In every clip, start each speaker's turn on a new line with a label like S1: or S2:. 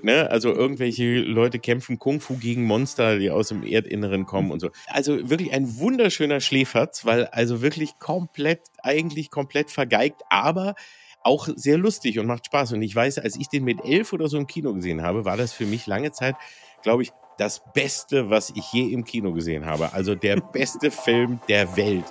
S1: ne? Also irgendwelche Leute kämpfen Kung-Fu gegen Monster, die aus dem Erdinneren kommen und so. Also wirklich ein wunderschöner Schläferz, weil also wirklich eigentlich komplett vergeigt, aber auch sehr lustig und macht Spaß. Und ich weiß, als ich den mit 11 oder so im Kino gesehen habe, war das für mich lange Zeit, glaube ich, das Beste, was ich je im Kino gesehen habe. Also der beste Film der Welt.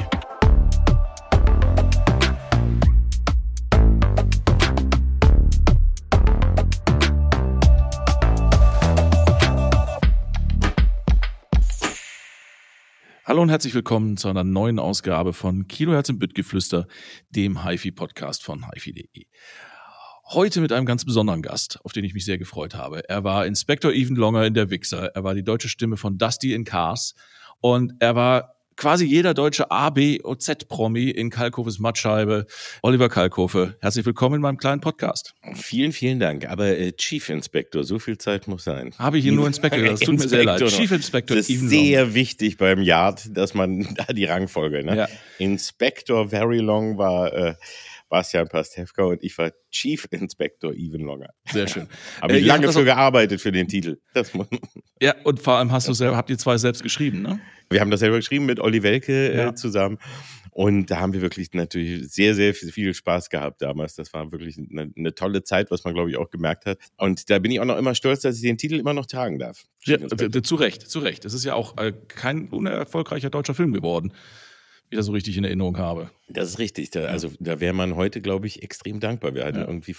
S2: Hallo und herzlich willkommen zu einer neuen Ausgabe von Kilohertz im Büttgeflüster, dem HiFi-Podcast von HiFi.de. Heute mit einem ganz besonderen Gast, auf den ich mich sehr gefreut habe. Er war Inspector Even Longer in Der Wixxer, er war die deutsche Stimme von Dusty in Cars und er war quasi jeder deutsche A, B und Z-Promi in Kalkofes Mattscheibe. Oliver Kalkofe, herzlich willkommen in meinem kleinen Podcast.
S1: Vielen, vielen Dank. Aber Chief Inspector, so viel Zeit muss sein.
S2: Habe ich hier nur Inspector, das tut mir sehr leid.
S1: Chief Inspector Even Longer. Das ist sehr wichtig beim Yard, dass man da die Rangfolge, ne? Ja. Inspector Very Long war Bastian Pastewka und ich war Chief Inspector Even Longer.
S2: Sehr schön.
S1: Habe ich lange für gearbeitet für den Titel.
S2: Ja, und vor allem habt ihr zwei selbst geschrieben, ne?
S1: Wir haben das selber geschrieben mit Olli Welke zusammen. Und da haben wir wirklich natürlich sehr, sehr viel Spaß gehabt damals. Das war wirklich eine tolle Zeit, was man, glaube ich, auch gemerkt hat. Und da bin ich auch noch immer stolz, dass ich den Titel immer noch tragen darf.
S2: Ja, zu Recht. Es ist ja auch kein unerfolgreicher deutscher Film geworden, wie ich das so richtig in Erinnerung habe.
S1: Das ist richtig. Da wäre man heute, glaube ich, extrem dankbar. Wir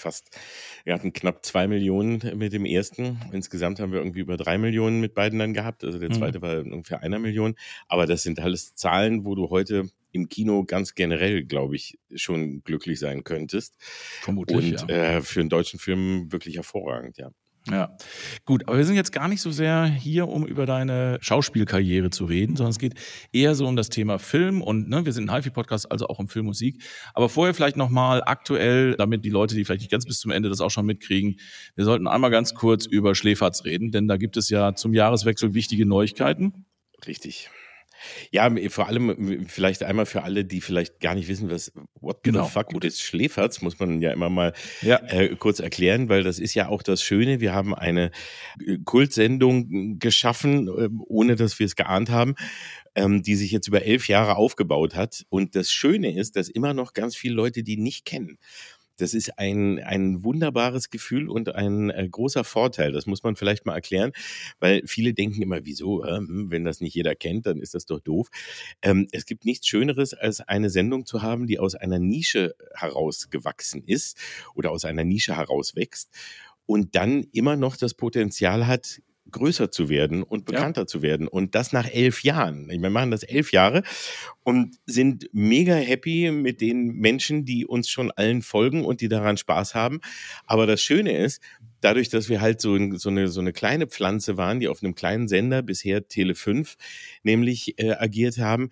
S1: hatten knapp 2 Millionen mit dem ersten. Insgesamt haben wir irgendwie über 3 Millionen mit beiden dann gehabt. Also der zweite war ungefähr 1 Million. Aber das sind alles Zahlen, wo du heute im Kino ganz generell, glaube ich, schon glücklich sein könntest.
S2: Vermutlich,
S1: und für einen deutschen Film wirklich hervorragend, ja.
S2: Ja, gut, aber wir sind jetzt gar nicht so sehr hier, um über deine Schauspielkarriere zu reden, sondern es geht eher so um das Thema Film und wir sind ein HiFi-Podcast, also auch um Filmmusik. Aber vorher vielleicht nochmal aktuell, damit die Leute, die vielleicht nicht ganz bis zum Ende das auch schon mitkriegen, wir sollten einmal ganz kurz über Schläferz reden, denn da gibt es ja zum Jahreswechsel wichtige Neuigkeiten.
S1: Richtig. Ja, vor allem vielleicht einmal für alle, die vielleicht gar nicht wissen, what the fuck ist Schläferz, muss man ja immer mal kurz erklären, weil das ist ja auch das Schöne. Wir haben eine Kultsendung geschaffen, ohne dass wir es geahnt haben, die sich jetzt über 11 Jahre aufgebaut hat. Und das Schöne ist, dass immer noch ganz viele Leute die nicht kennen. Das ist ein wunderbares Gefühl und ein großer Vorteil. Das muss man vielleicht mal erklären, weil viele denken immer, wieso, wenn das nicht jeder kennt, dann ist das doch doof. Es gibt nichts Schöneres, als eine Sendung zu haben, die aus einer Nische herausgewachsen ist oder aus einer Nische herauswächst und dann immer noch das Potenzial hat, größer zu werden und bekannter zu werden. Und das nach 11 Jahren. Wir machen das 11 Jahre und sind mega happy mit den Menschen, die uns schon allen folgen und die daran Spaß haben. Aber das Schöne ist, dadurch, dass wir halt so eine kleine Pflanze waren, die auf einem kleinen Sender, bisher Tele5, nämlich agiert haben,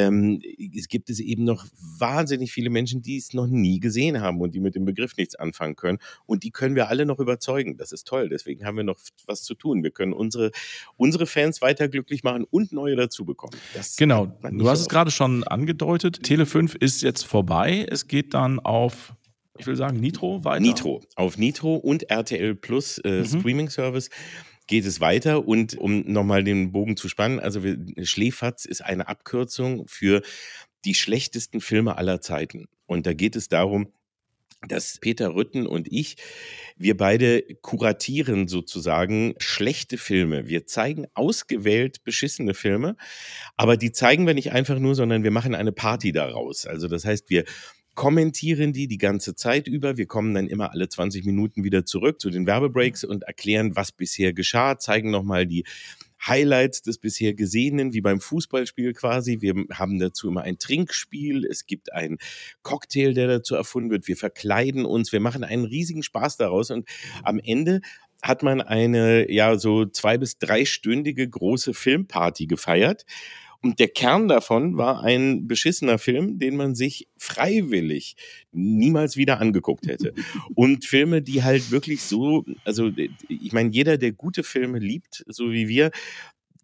S1: es gibt eben noch wahnsinnig viele Menschen, die es noch nie gesehen haben und die mit dem Begriff nichts anfangen können. Und die können wir alle noch überzeugen. Das ist toll. Deswegen haben wir noch was zu tun. Wir können unsere Fans weiter glücklich machen und neue dazu bekommen.
S2: Genau. Du hast es gerade schon angedeutet. Tele5 ist jetzt vorbei. Es geht dann auf... Ich will sagen, Nitro weiter?
S1: Auf Nitro und RTL Plus Streaming-Service geht es weiter. Und um nochmal den Bogen zu spannen, also Schläferz ist eine Abkürzung für die schlechtesten Filme aller Zeiten. Und da geht es darum, dass Peter Rütten und wir beide kuratieren sozusagen schlechte Filme. Wir zeigen ausgewählt beschissene Filme, aber die zeigen wir nicht einfach nur, sondern wir machen eine Party daraus. Also das heißt, wir kommentieren die ganze Zeit über. Wir kommen dann immer alle 20 Minuten wieder zurück zu den Werbebreaks und erklären, was bisher geschah, zeigen nochmal die Highlights des bisher Gesehenen, wie beim Fußballspiel quasi. Wir haben dazu immer ein Trinkspiel. Es gibt einen Cocktail, der dazu erfunden wird. Wir verkleiden uns. Wir machen einen riesigen Spaß daraus. Und am Ende hat man eine, so 2- bis 3-stündige große Filmparty gefeiert. Und der Kern davon war ein beschissener Film, den man sich freiwillig niemals wieder angeguckt hätte. Und Filme, die halt wirklich so, also ich meine, jeder, der gute Filme liebt, so wie wir,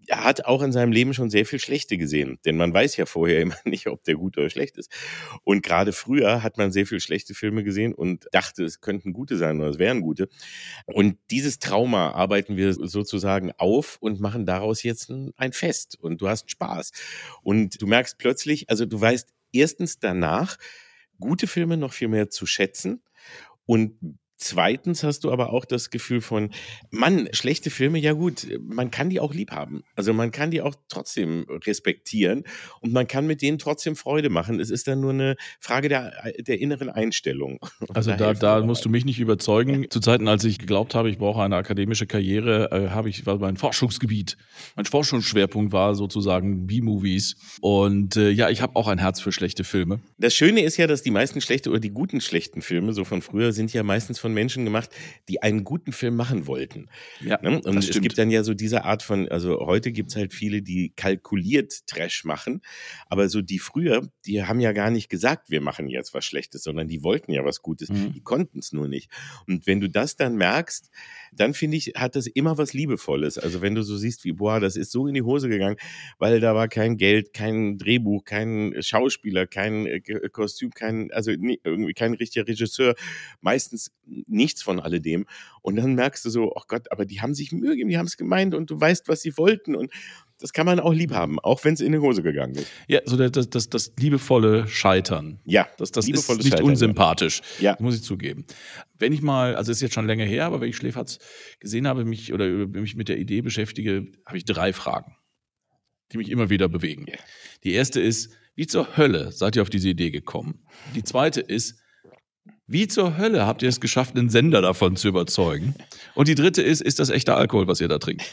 S1: er hat auch in seinem Leben schon sehr viel Schlechte gesehen, denn man weiß ja vorher immer nicht, ob der gut oder schlecht ist. Und gerade früher hat man sehr viel schlechte Filme gesehen und dachte, es könnten gute sein oder es wären gute. Und dieses Trauma arbeiten wir sozusagen auf und machen daraus jetzt ein Fest und du hast Spaß. Und du merkst plötzlich, also du weißt erstens danach, gute Filme noch viel mehr zu schätzen und zweitens hast du aber auch das Gefühl von, Mann, schlechte Filme, ja gut, man kann die auch lieb haben. Also man kann die auch trotzdem respektieren und man kann mit denen trotzdem Freude machen. Es ist dann nur eine Frage der inneren Einstellung.
S2: Also da musst du mich nicht überzeugen. Zu Zeiten, als ich geglaubt habe, ich brauche eine akademische Karriere, war mein Forschungsgebiet. Mein Forschungsschwerpunkt war sozusagen B-Movies. Und ja, ich habe auch ein Herz für schlechte Filme.
S1: Das Schöne ist ja, dass die meisten schlechte oder die guten schlechten Filme, so von früher, sind ja meistens von Menschen gemacht, die einen guten Film machen wollten.
S2: Ja,
S1: ne? Und es gibt dann ja so diese Art von, also heute gibt's halt viele, die kalkuliert Trash machen, aber so die früher, die haben ja gar nicht gesagt, wir machen jetzt was Schlechtes, sondern die wollten ja was Gutes, die konnten es nur nicht. Und wenn du das dann merkst, dann finde ich, hat das immer was Liebevolles. Also wenn du so siehst, wie, boah, das ist so in die Hose gegangen, weil da war kein Geld, kein Drehbuch, kein Schauspieler, kein Kostüm, irgendwie kein richtiger Regisseur, meistens nichts von alledem. Und dann merkst du so, oh Gott, aber die haben sich Mühe gegeben, die haben es gemeint und du weißt, was sie wollten und das kann man auch lieb haben, auch wenn es in die Hose gegangen ist.
S2: Ja, so das liebevolle Scheitern.
S1: Ja,
S2: das ist nicht Scheitern, unsympathisch,
S1: ja.
S2: Muss ich zugeben. Wenn ich mal, also ist jetzt schon länger her, aber wenn ich Schläferz gesehen habe, mich mit der Idee beschäftige, habe ich 3 Fragen, die mich immer wieder bewegen.
S1: Ja.
S2: Die erste ist, wie zur Hölle seid ihr auf diese Idee gekommen? Die zweite ist, wie zur Hölle habt ihr es geschafft, einen Sender davon zu überzeugen? Und die dritte ist das echter Alkohol, was ihr da trinkt?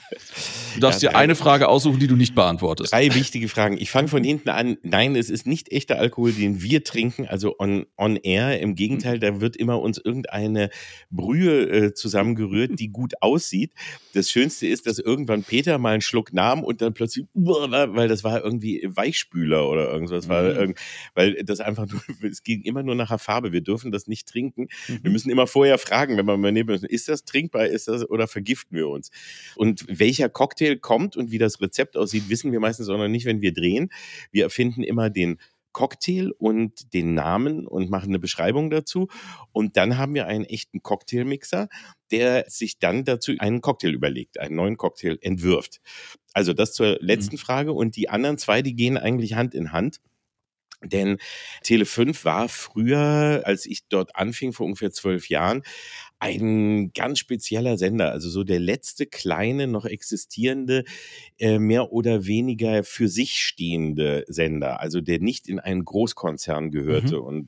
S2: Du darfst dir eine Frage aussuchen, die du nicht beantwortest.
S1: 3 wichtige Fragen. Ich fange von hinten an. Nein, es ist nicht echter Alkohol, den wir trinken, also on air. Im Gegenteil, da wird immer uns irgendeine Brühe zusammengerührt, die gut aussieht. Das Schönste ist, dass irgendwann Peter mal einen Schluck nahm und dann plötzlich, weil das war irgendwie Weichspüler oder irgendwas. Weil das einfach nur, es ging immer nur nach der Farbe. Wir dürfen das nicht trinken. Wir müssen immer vorher fragen, wenn wir mal nehmen müssen, ist das trinkbar, oder vergiften wir uns? Und welcher Cocktail kommt und wie das Rezept aussieht, wissen wir meistens auch noch nicht, wenn wir drehen. Wir erfinden immer den Cocktail und den Namen und machen eine Beschreibung dazu. Und dann haben wir einen echten Cocktailmixer, der sich dann dazu einen Cocktail überlegt, einen neuen Cocktail entwirft. Also das zur letzten Frage. Und die anderen 2, die gehen eigentlich Hand in Hand. Denn Tele5 war früher, als ich dort anfing, vor ungefähr 12 Jahren, ein ganz spezieller Sender, also so der letzte kleine, noch existierende, mehr oder weniger für sich stehende Sender, also der nicht in einen Großkonzern gehörte und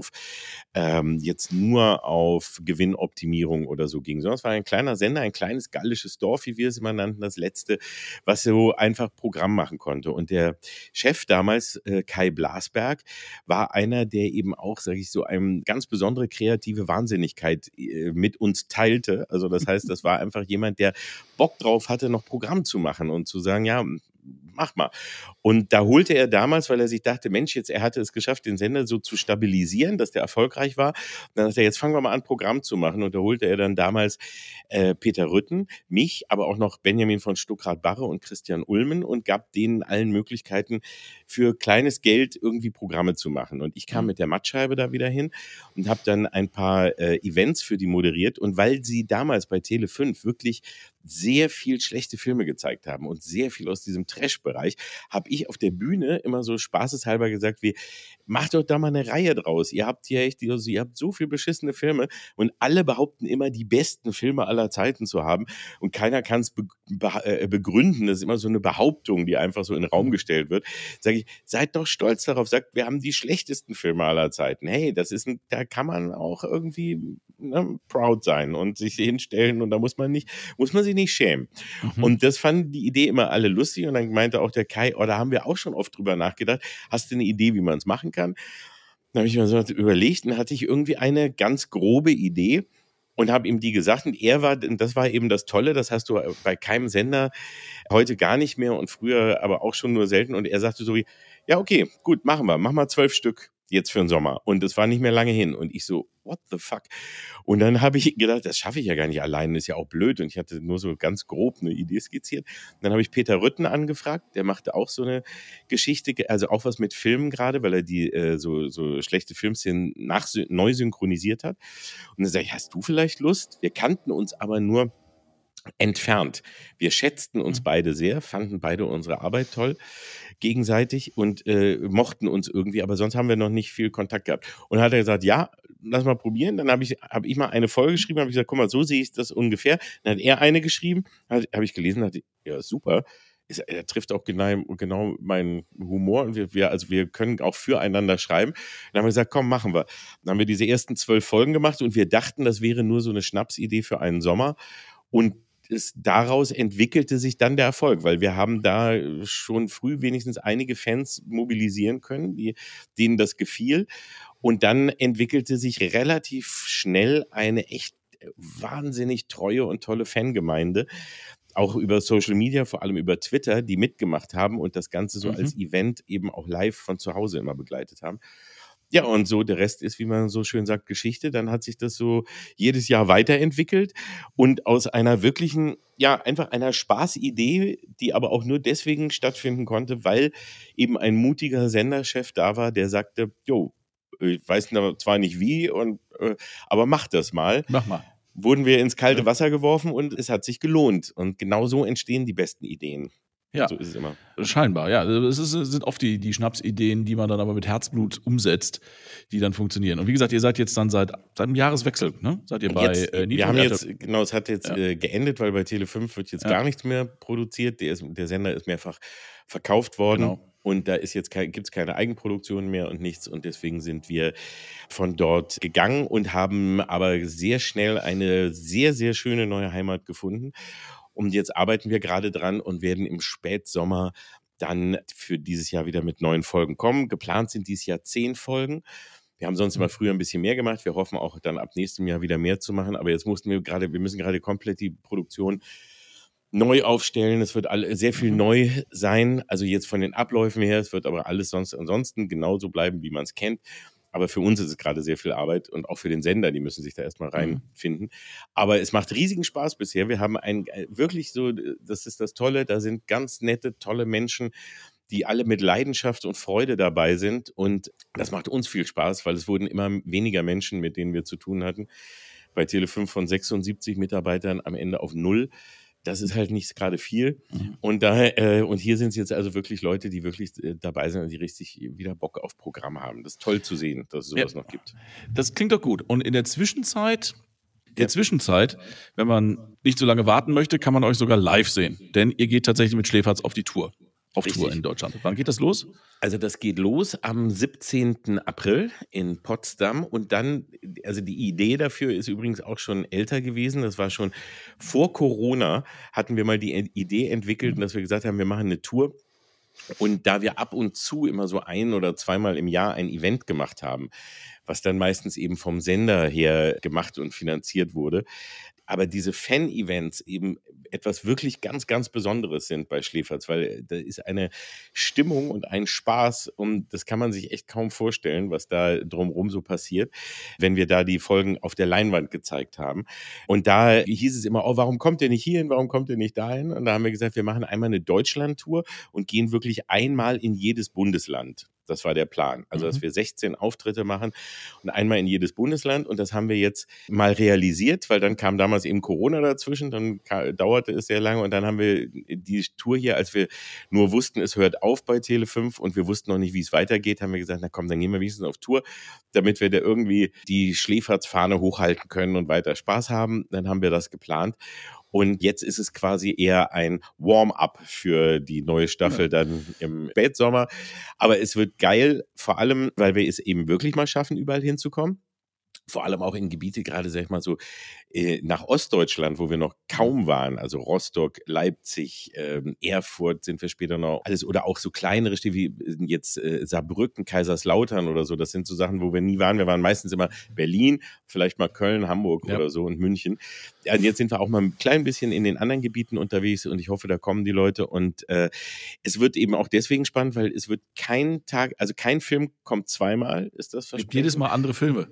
S1: jetzt nur auf Gewinnoptimierung oder so ging, sondern es war ein kleiner Sender, ein kleines gallisches Dorf, wie wir es immer nannten, das letzte, was so einfach Programm machen konnte. Und der Chef damals, Kai Blasberg, war einer, der eben auch, sage ich so, eine ganz besondere kreative Wahnsinnigkeit mit uns teilte. Also das heißt, das war einfach jemand, der Bock drauf hatte, noch Programm zu machen und zu sagen, ja, mach mal. Und da holte er damals, weil er sich dachte, Mensch, er hatte es geschafft, den Sender so zu stabilisieren, dass der erfolgreich war. Und dann sagte er, jetzt fangen wir mal an, Programm zu machen. Und da holte er dann damals Peter Rütten, mich, aber auch noch Benjamin von Stuckrad-Barre und Christian Ulmen und gab denen allen Möglichkeiten, für kleines Geld irgendwie Programme zu machen. Und ich kam mit der Mattscheibe da wieder hin und habe dann ein paar Events für die moderiert. Und weil sie damals bei Tele5 wirklich sehr viel schlechte Filme gezeigt haben und sehr viel aus diesem Trash-Bereich, habe ich auf der Bühne immer so spaßeshalber gesagt, wie, macht doch da mal eine Reihe draus. Ihr habt hier echt, ihr habt so viel beschissene Filme und alle behaupten immer, die besten Filme aller Zeiten zu haben und keiner kann es begründen. Das ist immer so eine Behauptung, die einfach so in den Raum gestellt wird. Sage ich, seid doch stolz darauf, sagt, wir haben die schlechtesten Filme aller Zeiten. Hey, da kann man auch irgendwie proud sein und sich hinstellen und da muss man sich nicht schämen. Und das fanden die Idee immer alle lustig und dann meinte auch der Kai, da haben wir auch schon oft drüber nachgedacht, hast du eine Idee, wie man es machen kann? Dann habe ich mir so überlegt und hatte ich irgendwie eine ganz grobe Idee und habe ihm die gesagt und das war eben das Tolle, das hast du bei keinem Sender heute gar nicht mehr und früher aber auch schon nur selten und er sagte so wie, ja okay, gut, mach mal 12 Stück jetzt für den Sommer und es war nicht mehr lange hin und ich so, what the fuck? Und dann habe ich gedacht, das schaffe ich ja gar nicht allein, ist ja auch blöd. Und ich hatte nur so ganz grob eine Idee skizziert. Dann habe ich Peter Rütten angefragt, der machte auch so eine Geschichte, also auch was mit Filmen gerade, weil er die so schlechte Filmszenen neu synchronisiert hat. Und dann sage ich, hast du vielleicht Lust? Wir kannten uns aber nur entfernt. Wir schätzten uns beide sehr, fanden beide unsere Arbeit toll gegenseitig und mochten uns irgendwie, aber sonst haben wir noch nicht viel Kontakt gehabt. Und dann hat er gesagt, ja, lass mal probieren. Dann habe ich mal eine Folge geschrieben, habe ich gesagt, guck mal, so sehe ich das ungefähr. Dann hat er eine geschrieben, habe ich gelesen, dachte, ja, super. Er trifft auch genau meinen Humor und wir können auch füreinander schreiben. Dann haben wir gesagt, komm, machen wir. Dann haben wir diese ersten 12 Folgen gemacht und wir dachten, das wäre nur so eine Schnapsidee für einen Sommer. Und daraus entwickelte sich dann der Erfolg, weil wir haben da schon früh wenigstens einige Fans mobilisieren können, denen das gefiel. Und dann entwickelte sich relativ schnell eine echt wahnsinnig treue und tolle Fangemeinde, auch über Social Media, vor allem über Twitter, die mitgemacht haben und das Ganze so als Event eben auch live von zu Hause immer begleitet haben. Ja, und so der Rest ist, wie man so schön sagt, Geschichte. Dann hat sich das so jedes Jahr weiterentwickelt und aus einer wirklichen, ja, einfach einer Spaßidee, die aber auch nur deswegen stattfinden konnte, weil eben ein mutiger Senderchef da war, der sagte, jo, ich weiß zwar nicht wie, aber mach das mal.
S2: Mach mal.
S1: Wurden wir ins kalte Wasser geworfen und es hat sich gelohnt. Und genau so entstehen die besten Ideen.
S2: Ja,
S1: so ist es immer.
S2: Scheinbar, ja. Sind oft die Schnapsideen, die man dann aber mit Herzblut umsetzt, die dann funktionieren. Und wie gesagt, ihr seid jetzt dann seit dem Jahreswechsel, ne? Seid ihr bei
S1: Nitro? Wir haben jetzt, genau, es hat jetzt geendet, weil bei Tele5 wird jetzt gar nichts mehr produziert. Der Sender ist mehrfach verkauft worden. Genau. Und da gibt es keine Eigenproduktion mehr und nichts. Und deswegen sind wir von dort gegangen und haben aber sehr schnell eine sehr, sehr schöne neue Heimat gefunden. Und jetzt arbeiten wir gerade dran und werden im Spätsommer dann für dieses Jahr wieder mit 9 Folgen kommen. Geplant sind dieses Jahr 10 Folgen. Wir haben sonst immer früher ein bisschen mehr gemacht. Wir hoffen auch dann ab nächstem Jahr wieder mehr zu machen. Aber jetzt wir müssen gerade komplett die Produktion neu aufstellen. Es wird sehr viel neu sein. Also jetzt von den Abläufen her. Es wird aber alles ansonsten genauso bleiben, wie man es kennt. Aber für uns ist es gerade sehr viel Arbeit und auch für den Sender, die müssen sich da erstmal reinfinden. Aber es macht riesigen Spaß bisher. Wir haben wirklich so, das ist das Tolle, da sind ganz nette, tolle Menschen, die alle mit Leidenschaft und Freude dabei sind. Und das macht uns viel Spaß, weil es wurden immer weniger Menschen, mit denen wir zu tun hatten. Bei Tele5 von 76 Mitarbeitern am Ende auf 0. Das ist halt nicht gerade viel. Und hier sind es jetzt also wirklich Leute, die wirklich dabei sind und die richtig wieder Bock auf Programm haben. Das ist toll zu sehen, dass es sowas noch gibt.
S2: Das klingt doch gut. Und in der Zwischenzeit, wenn man nicht so lange warten möchte, kann man euch sogar live sehen. Denn ihr geht tatsächlich mit Schläferz auf die Tour. Tour in Deutschland. Wann geht das los?
S1: Also das geht los am 17. April in Potsdam und dann, also die Idee dafür ist übrigens auch schon älter gewesen. Das war schon vor Corona, hatten wir mal die Idee entwickelt, dass wir gesagt haben, wir machen eine Tour. Und da wir ab und zu immer so 1- oder zweimal im Jahr ein Event gemacht haben, was dann meistens eben vom Sender her gemacht und finanziert wurde, aber diese Fan-Events eben etwas wirklich ganz, ganz Besonderes sind bei Schläferz, weil da ist eine Stimmung und ein Spaß und das kann man sich echt kaum vorstellen, was da drumherum so passiert, wenn wir da die Folgen auf der Leinwand gezeigt haben. Und da hieß es immer, oh, warum kommt ihr nicht hierhin, warum kommt ihr nicht dahin? Und da haben wir gesagt, wir machen einmal eine Deutschland-Tour und gehen wirklich einmal in jedes Bundesland. Das war der Plan. Also, dass wir 16 Auftritte machen und einmal in jedes Bundesland. Und das haben wir jetzt mal realisiert, weil dann kam damals eben Corona dazwischen. Dann dauerte es sehr lange. Und dann haben wir die Tour hier, als wir nur wussten, es hört auf bei Tele5 und wir wussten noch nicht, wie es weitergeht, haben wir gesagt, na komm, dann gehen wir wenigstens auf Tour, damit wir da irgendwie die Schläferz-Fahne hochhalten können und weiter Spaß haben. Dann haben wir das geplant. Und jetzt ist es quasi eher ein Warm-up für die neue Staffel dann im Spätsommer. Aber es wird geil, vor allem, weil wir es eben wirklich mal schaffen, überall hinzukommen. Vor allem auch in Gebiete, gerade sag ich mal so, nach Ostdeutschland, wo wir noch kaum waren. Also Rostock, Leipzig, Erfurt sind wir später noch. Alles oder auch so kleinere Städte wie jetzt Saarbrücken, Kaiserslautern oder so. Das sind so Sachen, wo wir nie waren. Wir waren meistens immer Berlin, vielleicht mal Köln, Hamburg oder so und München. Und jetzt sind wir auch mal ein klein bisschen in den anderen Gebieten unterwegs und ich hoffe, da kommen die Leute. Und es wird eben auch deswegen spannend, weil es wird kein Film kommt zweimal, ist das Versprechen?
S2: Jedes Mal andere Filme.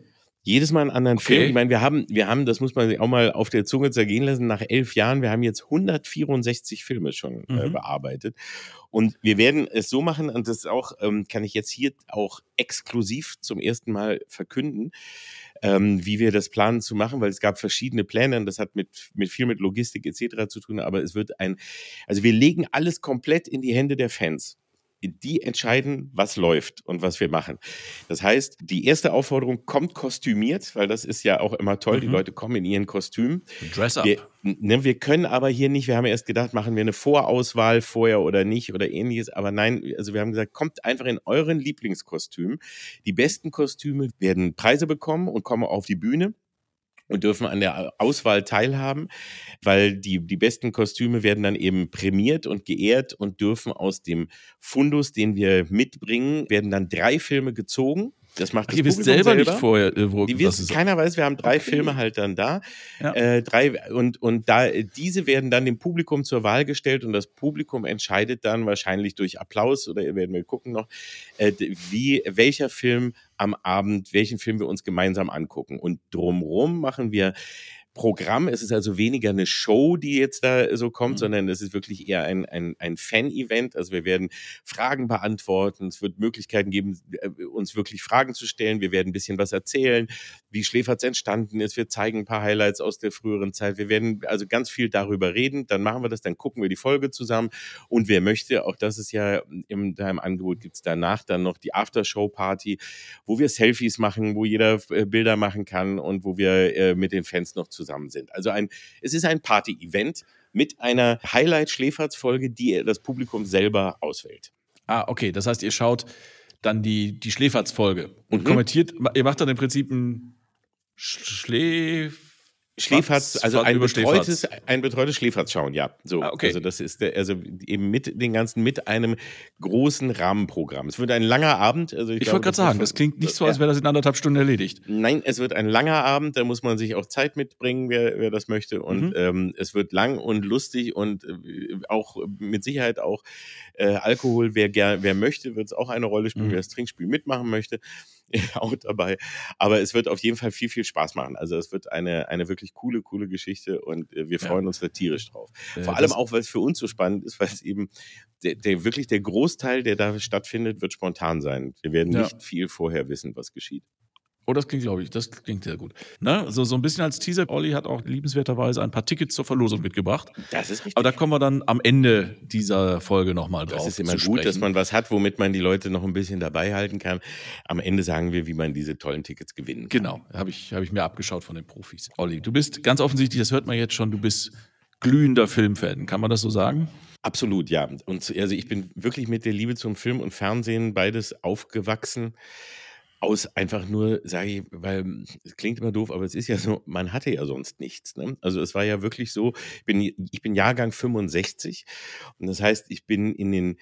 S1: Jedes Mal einen anderen Film. Ich meine, wir haben, das muss man sich auch mal auf der Zunge zergehen lassen, nach 11 Jahren, wir haben jetzt 164 Filme schon bearbeitet. Und wir werden es so machen, und das auch, kann ich jetzt hier auch exklusiv zum ersten Mal verkünden, wie wir das planen zu machen, weil es gab verschiedene Pläne und das hat viel mit Logistik etc. zu tun, aber es wird also wir legen alles komplett in die Hände der Fans. Die entscheiden, was läuft und was wir machen. Das heißt, die erste Aufforderung kommt kostümiert, weil das ist ja auch immer toll, die Leute kommen in ihren Kostümen.
S2: Dress up.
S1: Wir können aber hier nicht, wir haben erst gedacht, machen wir eine Vorauswahl vorher oder nicht oder ähnliches, aber nein, also wir haben gesagt, kommt einfach in euren Lieblingskostümen. Die besten Kostüme werden Preise bekommen und kommen auf die Bühne und dürfen an der Auswahl teilhaben, weil die besten Kostüme werden dann eben prämiert und geehrt und dürfen aus dem Fundus, den wir mitbringen, werden dann 3 Filme gezogen. Das macht das
S2: Publikum selber nicht vorher.
S1: Keiner weiß, wir haben 3 Filme halt dann da. Ja. 3, und diese werden dann dem Publikum zur Wahl gestellt und das Publikum entscheidet dann wahrscheinlich durch Applaus oder werden wir gucken noch, welcher Film am Abend, welchen Film wir uns gemeinsam angucken. Und drumherum machen wir Programm. Es ist also weniger eine Show, die jetzt da so kommt, sondern es ist wirklich eher ein Fan-Event. Also wir werden Fragen beantworten. Es wird Möglichkeiten geben, uns wirklich Fragen zu stellen. Wir werden ein bisschen was erzählen, wie Schläferz entstanden ist. Wir zeigen ein paar Highlights aus der früheren Zeit. Wir werden also ganz viel darüber reden. Dann machen wir das, dann gucken wir die Folge zusammen. Und wer möchte, auch das ist ja im Angebot, gibt es danach dann noch die Aftershow-Party, wo wir Selfies machen, wo jeder Bilder machen kann und wo wir mit den Fans noch zusammen sind. Also es ist ein Party-Event mit einer Highlight-Schläferz-Folge, die das Publikum selber auswählt.
S2: Okay. Das heißt, ihr schaut dann die Schläferz-Folge und kommentiert, ihr macht dann im Prinzip ein
S1: Schläferz, also ein betreutes Schläferz-Schauen, ja. So, okay. Also das ist eben mit den ganzen, mit einem großen Rahmenprogramm. Es wird ein langer Abend. Also ich wollte
S2: gerade sagen, das klingt nicht so, als wäre das in 1,5 Stunden erledigt.
S1: Nein, es wird ein langer Abend, da muss man sich auch Zeit mitbringen, wer das möchte. Und es wird lang und lustig und auch mit Sicherheit auch Alkohol. Wer möchte, wird es auch eine Rolle spielen, wer das Trinkspiel mitmachen möchte. Auch dabei. Aber es wird auf jeden Fall viel, viel Spaß machen. Also es wird eine wirklich coole Geschichte und wir freuen uns da tierisch drauf. Vor allem auch, weil es für uns so spannend ist, weil es eben wirklich der Großteil, der da stattfindet, wird spontan sein. Wir werden nicht viel vorher wissen, was geschieht.
S2: Oh, das klingt sehr gut. Ne? So ein bisschen als Teaser, Olli hat auch liebenswerterweise ein paar Tickets zur Verlosung mitgebracht.
S1: Das ist richtig.
S2: Aber da kommen wir dann am Ende dieser Folge nochmal drauf.
S1: Das ist immer gut, dass man was hat, womit man die Leute noch ein bisschen dabei halten kann. Am Ende sagen wir, wie man diese tollen Tickets gewinnen kann.
S2: Genau, habe ich mir abgeschaut von den Profis. Olli, du bist ganz offensichtlich, das hört man jetzt schon, du bist glühender Filmfan. Kann man das so sagen?
S1: Absolut, ja. Und also ich bin wirklich mit der Liebe zum Film und Fernsehen beides aufgewachsen. Aus einfach nur, sage ich, weil es klingt immer doof, aber es ist ja so, man hatte ja sonst nichts. Ne? Also es war ja wirklich so, ich bin Jahrgang 65 und das heißt, ich bin in den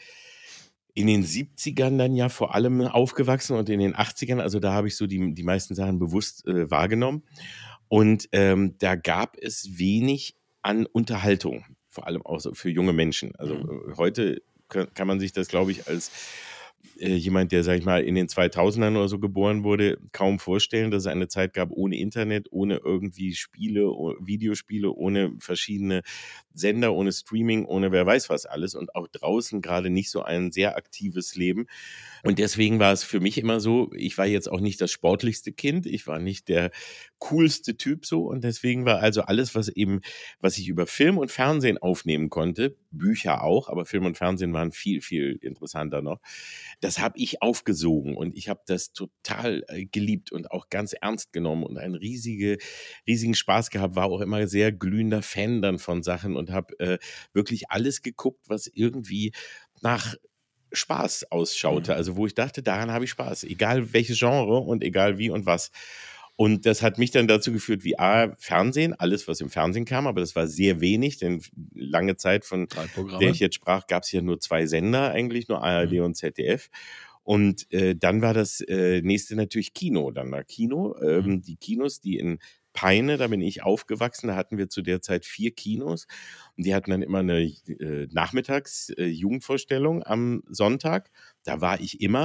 S1: 70ern dann ja vor allem aufgewachsen und in den 80ern, also da habe ich so die meisten Sachen bewusst wahrgenommen und da gab es wenig an Unterhaltung, vor allem auch so für junge Menschen. Also heute kann man sich das, glaube ich, als jemand, der, sag ich mal, in den 2000ern oder so geboren wurde, kaum vorstellen, dass es eine Zeit gab ohne Internet, ohne irgendwie Spiele, Videospiele, ohne verschiedene Sender, ohne Streaming, ohne wer weiß was alles und auch draußen gerade nicht so ein sehr aktives Leben. Und deswegen war es für mich immer so, ich war jetzt auch nicht das sportlichste Kind, ich war nicht der coolste Typ so und deswegen war also alles, was ich über Film und Fernsehen aufnehmen konnte, Bücher auch, aber Film und Fernsehen waren viel, viel interessanter noch, das habe ich aufgesogen und ich habe das total geliebt und auch ganz ernst genommen und einen riesigen Spaß gehabt, war auch immer sehr glühender Fan dann von Sachen und habe wirklich alles geguckt, was irgendwie nach Spaß ausschaute, also wo ich dachte, daran habe ich Spaß, egal welches Genre und egal wie und was. Und das hat mich dann dazu geführt, wie Fernsehen, alles, was im Fernsehen kam, aber das war sehr wenig, denn lange Zeit, von der ich jetzt sprach, gab es ja nur 2 Sender eigentlich, nur ARD und ZDF. Und dann war das nächste natürlich Kino. Dann war Kino, die Kinos, die in Peine, da bin ich aufgewachsen, da hatten wir zu der Zeit 4 Kinos und die hatten dann immer eine Nachmittags-Jugendvorstellung am Sonntag, da war ich immer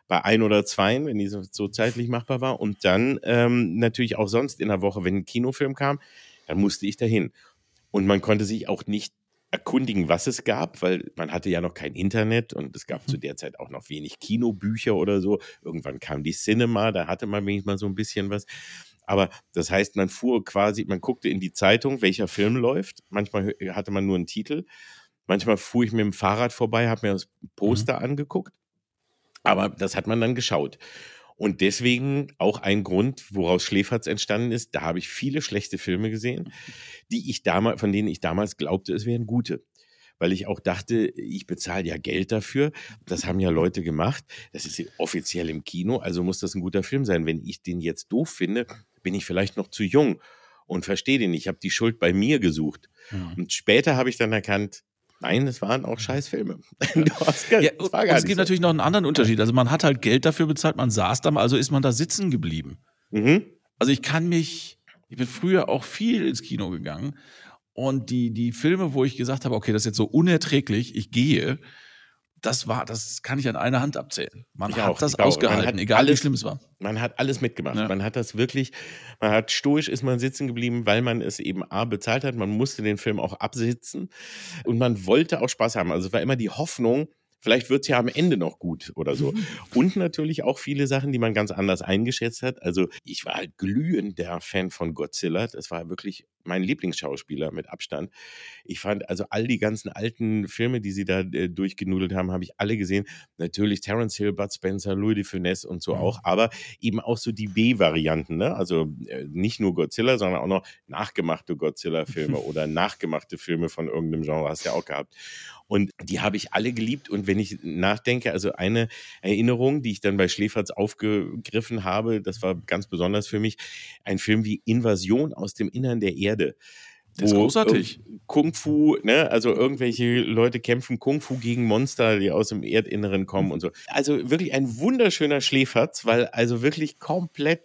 S1: bei 1 oder 2, wenn die so zeitlich machbar war. Und dann natürlich auch sonst in der Woche, wenn ein Kinofilm kam, dann musste ich dahin. Und man konnte sich auch nicht erkundigen, was es gab, weil man hatte ja noch kein Internet und es gab zu der Zeit auch noch wenig Kinobücher oder so. Irgendwann kam die Cinema, da hatte man wenigstens mal so ein bisschen was. Aber das heißt, man guckte in die Zeitung, welcher Film läuft. Manchmal hatte man nur einen Titel. Manchmal fuhr ich mit dem Fahrrad vorbei, habe mir das Poster angeguckt. Aber das hat man dann geschaut. Und deswegen auch ein Grund, woraus Schläferz entstanden ist. Da habe ich viele schlechte Filme gesehen, von denen ich damals glaubte, es wären gute. Weil ich auch dachte, ich bezahle ja Geld dafür. Das haben ja Leute gemacht. Das ist offiziell im Kino, also muss das ein guter Film sein. Wenn ich den jetzt doof finde, bin ich vielleicht noch zu jung und verstehe den nicht. Ich habe die Schuld bei mir gesucht. Ja. Und später habe ich dann erkannt, nein, das waren auch Scheißfilme.
S2: Es gibt natürlich noch einen anderen Unterschied. Also man hat halt Geld dafür bezahlt, man saß da, also ist man da sitzen geblieben. Mhm. Also ich bin früher auch viel ins Kino gegangen und die Filme, wo ich gesagt habe, okay, das ist jetzt so unerträglich, ich gehe, das kann ich an einer Hand abzählen. Man hat das ausgehalten, egal wie schlimm es war.
S1: Man hat alles mitgemacht. Ja. Man hat stoisch ist man sitzen geblieben, weil man es eben bezahlt hat. Man musste den Film auch absitzen und man wollte auch Spaß haben. Also es war immer die Hoffnung, vielleicht wird es ja am Ende noch gut oder so. Und natürlich auch viele Sachen, die man ganz anders eingeschätzt hat. Also ich war halt glühender Fan von Godzilla. Das war wirklich mein Lieblingsschauspieler mit Abstand. Ich fand also all die ganzen alten Filme, die sie da durchgenudelt haben, habe ich alle gesehen. Natürlich Terence Hill, Bud Spencer, Louis de Funès und so auch. Aber eben auch so die B-Varianten. Ne? Also nicht nur Godzilla, sondern auch noch nachgemachte Godzilla-Filme oder nachgemachte Filme von irgendeinem Genre hast du ja auch gehabt. Und die habe ich alle geliebt. Und wenn ich nachdenke, also eine Erinnerung, die ich dann bei Schläferz aufgegriffen habe, das war ganz besonders für mich, ein Film wie Invasion aus dem Innern der Erde.
S2: Das ist großartig.
S1: Kung Fu, ne, also irgendwelche Leute kämpfen Kung Fu gegen Monster, die aus dem Erdinneren kommen und so. Also wirklich ein wunderschöner Schläferz, weil also wirklich komplett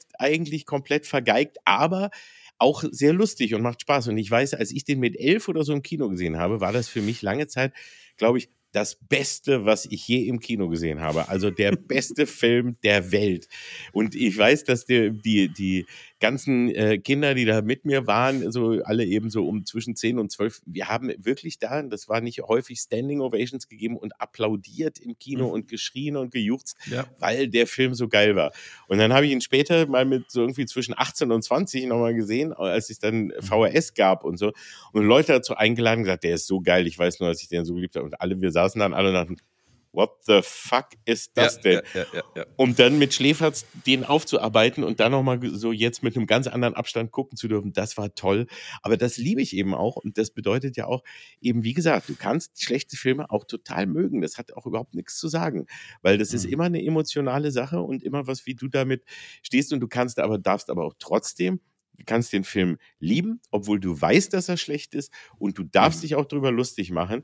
S1: vergeigt, aber auch sehr lustig und macht Spaß. Und ich weiß, als ich den mit 11 oder so im Kino gesehen habe, war das für mich lange Zeit, glaube ich, das Beste, was ich je im Kino gesehen habe. Also der beste Film der Welt. Und ich weiß, dass die ganzen Kinder, die da mit mir waren, so alle eben so um zwischen 10 und 12, wir haben wirklich da, das war nicht häufig, Standing Ovations gegeben und applaudiert im Kino und geschrien und gejuchzt, weil der Film so geil war. Und dann habe ich ihn später mal mit so irgendwie zwischen 18 und 20 nochmal gesehen, als es dann VHS gab und so. Und Leute dazu eingeladen und gesagt, der ist so geil, ich weiß nur, dass ich den so geliebt habe. Und wir saßen dann alle und dachten, what the fuck ist das denn? Ja. Um dann mit Schläferz den aufzuarbeiten und dann nochmal so jetzt mit einem ganz anderen Abstand gucken zu dürfen, das war toll. Aber das liebe ich eben auch und das bedeutet ja auch eben, wie gesagt, du kannst schlechte Filme auch total mögen. Das hat auch überhaupt nichts zu sagen, weil das ist immer eine emotionale Sache und immer was, wie du damit stehst und darfst aber auch trotzdem, du kannst den Film lieben, obwohl du weißt, dass er schlecht ist und du darfst dich auch drüber lustig machen.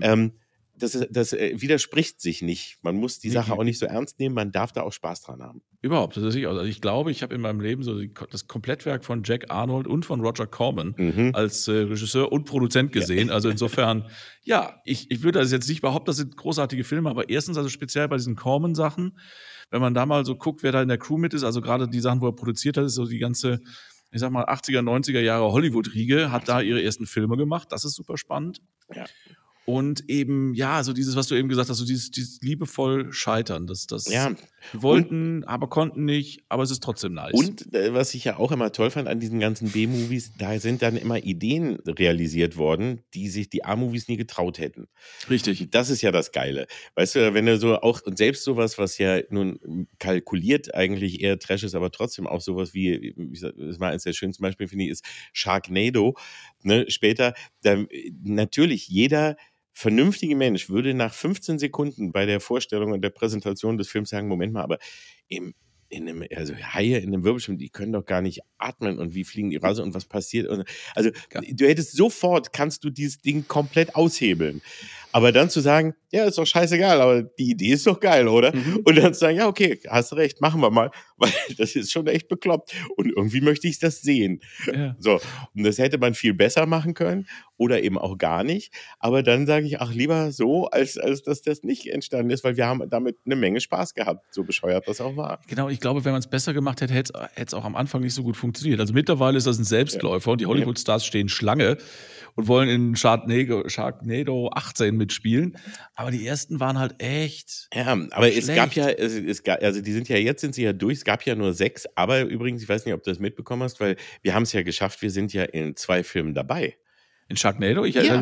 S1: Das widerspricht sich nicht. Man muss die Sache auch nicht so ernst nehmen, man darf da auch Spaß dran haben.
S2: Überhaupt, das ist sicher. Also ich glaube, ich habe in meinem Leben so das Komplettwerk von Jack Arnold und von Roger Corman als Regisseur und Produzent gesehen. Also insofern, ich würde also jetzt nicht behaupten, das sind großartige Filme, aber erstens, also speziell bei diesen Corman-Sachen, wenn man da mal so guckt, wer da in der Crew mit ist, also gerade die Sachen, wo er produziert hat, ist so die ganze, ich sag mal, 80er, 90er Jahre Hollywood-Riege, hat da ihre ersten Filme gemacht. Das ist super spannend. Ja. Und eben, so dieses, was du eben gesagt hast, so dieses liebevoll Scheitern. Das wollten, aber konnten nicht, aber es ist trotzdem nice.
S1: Und was ich ja auch immer toll fand an diesen ganzen B-Movies, da sind dann immer Ideen realisiert worden, die sich die A-Movies nie getraut hätten.
S2: Richtig.
S1: Das ist ja das Geile. Weißt du, wenn du so auch, und selbst sowas, was ja nun kalkuliert eigentlich eher Trash ist, aber trotzdem auch sowas wie, das war eines der schönsten Beispiele, finde ich, ist Sharknado. Ne, später, natürlich jeder vernünftige Mensch würde nach 15 Sekunden bei der Vorstellung und der Präsentation des Films sagen, Moment mal, aber Haie in einem Wirbelsturm, die können doch gar nicht atmen und wie fliegen die raus und was passiert? Also du hättest kannst du dieses Ding komplett aushebeln. Aber dann zu sagen, ja, ist doch scheißegal, aber die Idee ist doch geil, oder? Und dann zu sagen, ja, okay, hast recht, machen wir mal, weil das ist schon echt bekloppt. Und irgendwie möchte ich das sehen.
S2: Ja.
S1: So, und das hätte man viel besser machen können oder eben auch gar nicht. Aber dann sage ich, ach, lieber so, als dass das nicht entstanden ist, weil wir haben damit eine Menge Spaß gehabt, so bescheuert das auch war.
S2: Genau, ich glaube, wenn man es besser gemacht hätte, hätte es auch am Anfang nicht so gut funktioniert. Also mittlerweile ist das ein Selbstläufer und die Hollywood-Stars stehen Schlange und wollen in Sharknado 18 mitspielen. Aber die ersten waren halt echt.
S1: Ja, aber
S2: schlecht.
S1: es gab ja, also die sind sie ja durch, es gab ja nur 6, aber übrigens, ich weiß nicht, ob du das mitbekommen hast, weil wir haben es ja geschafft, wir sind ja in 2 Filmen dabei.
S2: In Sharknado?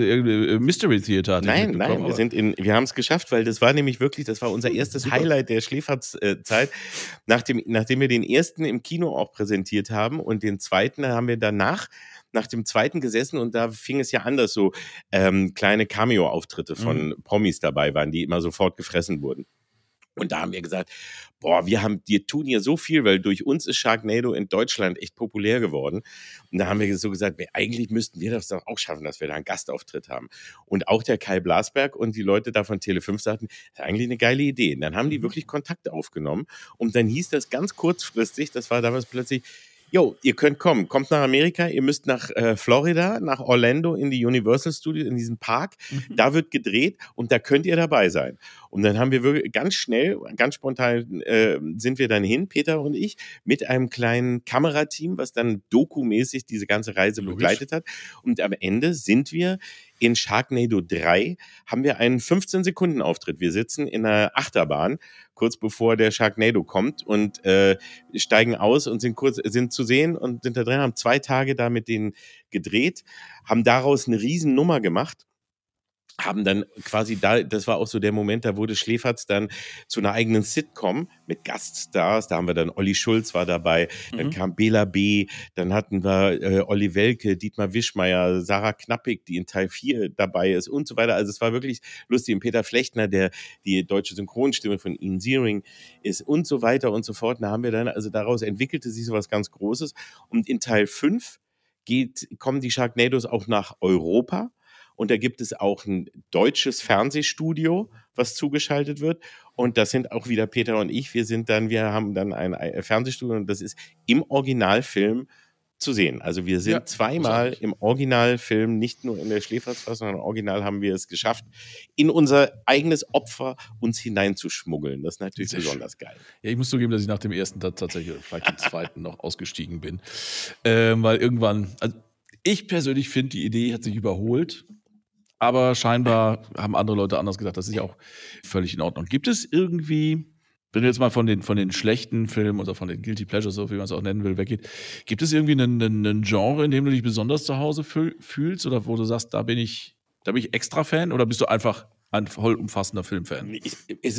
S2: Mystery Theater hatte
S1: Nein, wir haben es geschafft, weil das war nämlich wirklich, das war unser erstes Highlight der Schläferz-Zeit. Nachdem wir den ersten im Kino auch präsentiert haben und den zweiten haben wir danach nach dem zweiten gesessen und da fing es ja an, dass so kleine Cameo-Auftritte von Promis dabei waren, die immer sofort gefressen wurden. Und da haben wir gesagt, boah, wir tun hier so viel, weil durch uns ist Sharknado in Deutschland echt populär geworden. Und da haben wir so gesagt, eigentlich müssten wir das doch auch schaffen, dass wir da einen Gastauftritt haben. Und auch der Kai Blasberg und die Leute da von Tele5 sagten, das ist eigentlich eine geile Idee. Und dann haben die wirklich Kontakt aufgenommen. Und dann hieß das ganz kurzfristig, das war damals plötzlich, jo, ihr könnt kommen, kommt nach Amerika, ihr müsst nach Florida, nach Orlando in die Universal Studios, in diesem Park, da wird gedreht und da könnt ihr dabei sein. Und dann haben wir wirklich ganz schnell, ganz spontan sind wir dann hin, Peter und ich, mit einem kleinen Kamerateam, was dann dokumäßig diese ganze Reise begleitet hat. Und am Ende sind wir in Sharknado 3, haben wir einen 15-Sekunden-Auftritt. Wir sitzen in einer Achterbahn, kurz bevor der Sharknado kommt und steigen aus und sind zu sehen und sind da drin, haben 2 Tage da mit denen gedreht, haben daraus eine riesen Nummer gemacht. Haben dann quasi das war auch so der Moment, da wurde Schläferz dann zu einer eigenen Sitcom mit Gaststars, da haben wir dann Olli Schulz war dabei, dann kam Bela B., dann hatten wir Olli Welke, Dietmar Wischmeier, Sarah Knappig, die in Teil 4 dabei ist und so weiter. Also es war wirklich lustig. Und Peter Flechtner, der die deutsche Synchronstimme von Ian Ziering ist und so weiter und so fort. Da haben wir dann, also daraus entwickelte sich so was ganz Großes. Und in Teil 5 kommen die Sharknados auch nach Europa. Und da gibt es auch ein deutsches Fernsehstudio, was zugeschaltet wird. Und das sind auch wieder Peter und ich. Wir haben dann ein Fernsehstudio und das ist im Originalfilm zu sehen. Also wir sind zweimal im Originalfilm, nicht nur in der Schläferz-Fassung, sondern im Original haben wir es geschafft, in unser eigenes Opfer uns hineinzuschmuggeln. Das ist natürlich besonders geil.
S2: Ja, ich muss zugeben, dass ich nach dem ersten tatsächlich, vielleicht dem zweiten noch ausgestiegen bin. Weil irgendwann, also ich persönlich finde, die Idee hat sich überholt. Aber scheinbar haben andere Leute anders gesagt. Das ist ja auch völlig in Ordnung. Gibt es irgendwie, wenn du jetzt mal von den schlechten Filmen oder von den Guilty Pleasures, so wie man es auch nennen will, weggeht, gibt es irgendwie einen Genre, in dem du dich besonders zu Hause fühlst oder wo du sagst, da bin ich extra Fan oder bist du einfach ein vollumfassender Filmfan?
S1: Es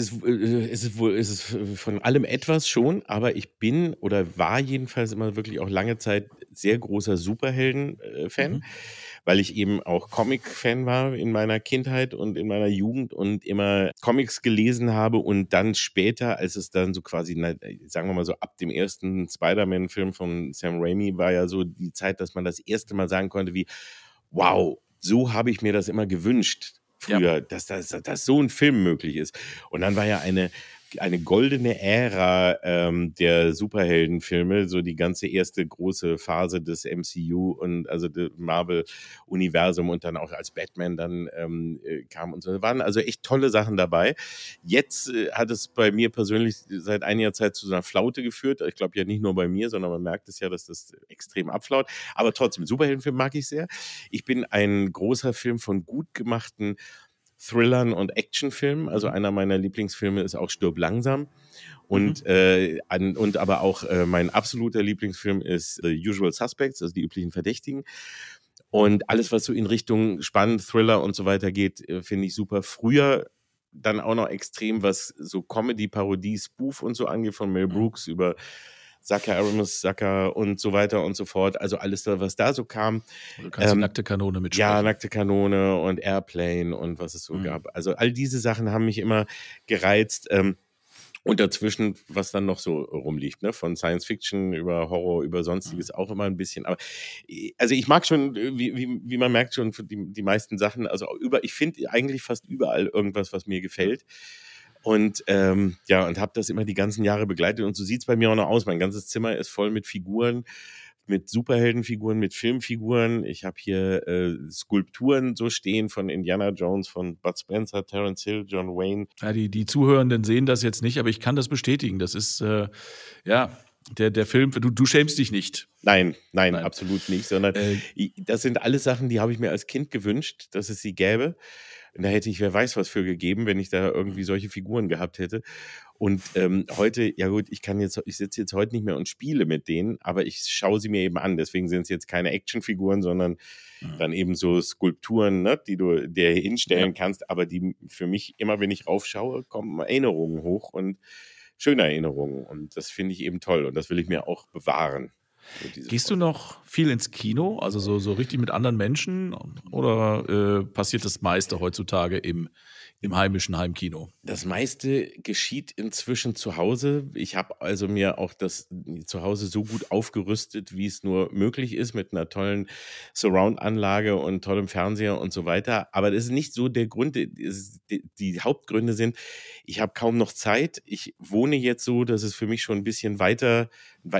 S1: ist von allem etwas schon, aber ich bin oder war jedenfalls immer wirklich auch lange Zeit sehr großer Superhelden-Fan. Weil ich eben auch Comic-Fan war in meiner Kindheit und in meiner Jugend und immer Comics gelesen habe und dann später, als es dann so quasi, sagen wir mal so ab dem ersten Spider-Man-Film von Sam Raimi war ja so die Zeit, dass man das erste Mal sagen konnte wie, wow, so habe ich mir das immer gewünscht früher, dass so ein Film möglich ist. Und dann war ja eine goldene Ära der Superheldenfilme, so die ganze erste große Phase des MCU und also des Marvel-Universum und dann auch als Batman dann kam und so. Da waren also echt tolle Sachen dabei. Jetzt hat es bei mir persönlich seit einiger Zeit zu so einer Flaute geführt. Ich glaube ja nicht nur bei mir, sondern man merkt es ja, dass das extrem abflaut. Aber trotzdem, Superheldenfilm mag ich sehr. Ich bin ein großer Film von gut gemachten Thrillern und Actionfilmen. Also einer meiner Lieblingsfilme ist auch Stirb langsam. Und aber auch mein absoluter Lieblingsfilm ist The Usual Suspects, also die üblichen Verdächtigen. Und alles, was so in Richtung Spannend, Thriller und so weiter geht, finde ich super. Früher dann auch noch extrem, was so Comedy, Parodie, Spoof und so angeht, von Mel Brooks über Zucker, Aramis, Zucker und so weiter und so fort. Also alles, was da so kam.
S2: Du kannst die Nackte Kanone mitsprechen.
S1: Ja, Nackte Kanone und Airplane und was es so gab. Also all diese Sachen haben mich immer gereizt. Und dazwischen, was dann noch so rumliegt, ne? Von Science Fiction über Horror, über Sonstiges auch immer ein bisschen. Aber also ich mag schon, wie man merkt schon, die meisten Sachen, also ich finde eigentlich fast überall irgendwas, was mir gefällt. Und und habe das immer die ganzen Jahre begleitet. Und so sieht es bei mir auch noch aus. Mein ganzes Zimmer ist voll mit Figuren, mit Superheldenfiguren, mit Filmfiguren. Ich habe hier Skulpturen so stehen von Indiana Jones, von Bud Spencer, Terence Hill, John Wayne.
S2: Ja, die Zuhörenden sehen das jetzt nicht, aber ich kann das bestätigen. Das ist, der Film, du schämst dich nicht.
S1: Nein, absolut nicht, sondern das sind alles Sachen, die habe ich mir als Kind gewünscht, dass es sie gäbe. Und da hätte ich, wer weiß was für gegeben, wenn ich da irgendwie solche Figuren gehabt hätte. Und heute, ja gut, ich sitze jetzt heute nicht mehr und spiele mit denen, aber ich schaue sie mir eben an. Deswegen sind es jetzt keine Actionfiguren, sondern dann eben so Skulpturen, ne, die du dir hinstellen kannst, aber die für mich immer, wenn ich raufschaue, kommen Erinnerungen hoch und schöne Erinnerungen. Und das finde ich eben toll und das will ich mir auch bewahren.
S2: Gehst du noch viel ins Kino, also so richtig mit anderen Menschen, oder passiert das meiste heutzutage im heimischen Heimkino?
S1: Das meiste geschieht inzwischen zu Hause. Ich habe also mir auch das zu Hause so gut aufgerüstet, wie es nur möglich ist, mit einer tollen Surround-Anlage und tollem Fernseher und so weiter. Aber das ist nicht so der Grund. Die Hauptgründe sind, ich habe kaum noch Zeit. Ich wohne jetzt so, dass es für mich schon ein bisschen weiterer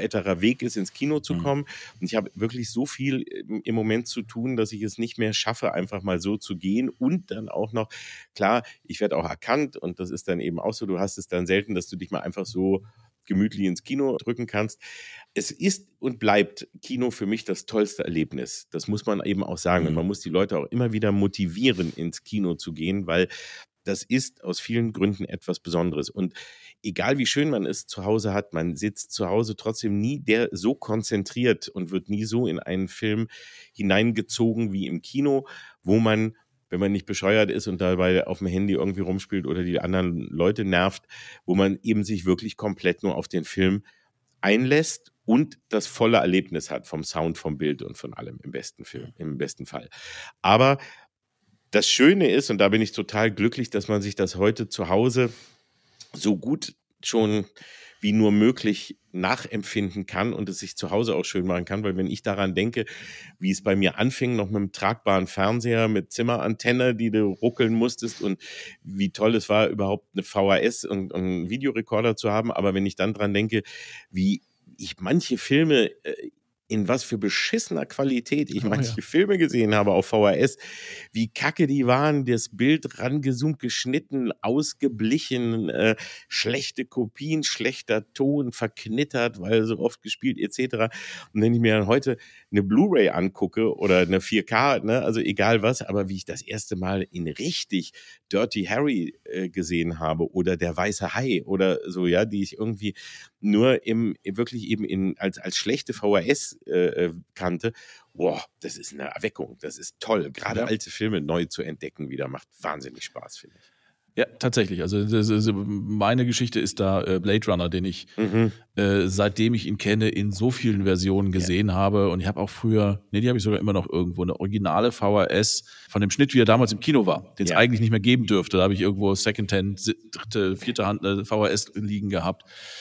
S1: Weg ist, ins Kino zu kommen. Und ich habe wirklich so viel im Moment zu tun, dass ich es nicht mehr schaffe, einfach mal so zu gehen. Und dann auch noch, klar, ich werde auch erkannt und das ist dann eben auch so, du hast es dann selten, dass du dich mal einfach so gemütlich ins Kino drücken kannst. Es ist und bleibt Kino für mich das tollste Erlebnis. Das muss man eben auch sagen. Und man muss die Leute auch immer wieder motivieren, ins Kino zu gehen, weil das ist aus vielen Gründen etwas Besonderes. Und egal wie schön man es zu Hause hat, man sitzt zu Hause trotzdem nie so konzentriert und wird nie so in einen Film hineingezogen wie im Kino, wo man, wenn man nicht bescheuert ist und dabei auf dem Handy irgendwie rumspielt oder die anderen Leute nervt, wo man eben sich wirklich komplett nur auf den Film einlässt und das volle Erlebnis hat vom Sound, vom Bild und von allem im besten Fall. Aber das Schöne ist, und da bin ich total glücklich, dass man sich das heute zu Hause so gut schon wie nur möglich nachempfinden kann und es sich zu Hause auch schön machen kann, weil wenn ich daran denke, wie es bei mir anfing, noch mit einem tragbaren Fernseher, mit Zimmerantenne, die du ruckeln musstest und wie toll es war, überhaupt eine VHS und einen Videorekorder zu haben, aber wenn ich dann dran denke, wie ich manche Filme in was für beschissener Qualität ich manche Filme gesehen habe auf VHS, wie kacke die waren, das Bild rangezoomt, geschnitten, ausgeblichen, schlechte Kopien, schlechter Ton, verknittert, weil so oft gespielt etc. Und wenn ich mir dann heute eine Blu-ray angucke oder eine 4K, ne, also egal was, aber wie ich das erste Mal in richtig Dirty Harry gesehen habe oder Der Weiße Hai oder so, ja, die ich irgendwie nur wirklich eben als schlechte VHS kannte. Boah, das ist eine Erweckung, das ist toll. Gerade alte Filme neu zu entdecken wieder macht wahnsinnig Spaß, finde ich.
S2: Ja, tatsächlich. Also meine Geschichte ist da Blade Runner, den ich seitdem ich ihn kenne, in so vielen Versionen gesehen habe. Und ich habe auch früher, die habe ich sogar immer noch irgendwo, eine originale VHS von dem Schnitt, wie er damals im Kino war, den es eigentlich nicht mehr geben dürfte. Da habe ich irgendwo Secondhand, dritte, vierte Hand eine VHS liegen gehabt.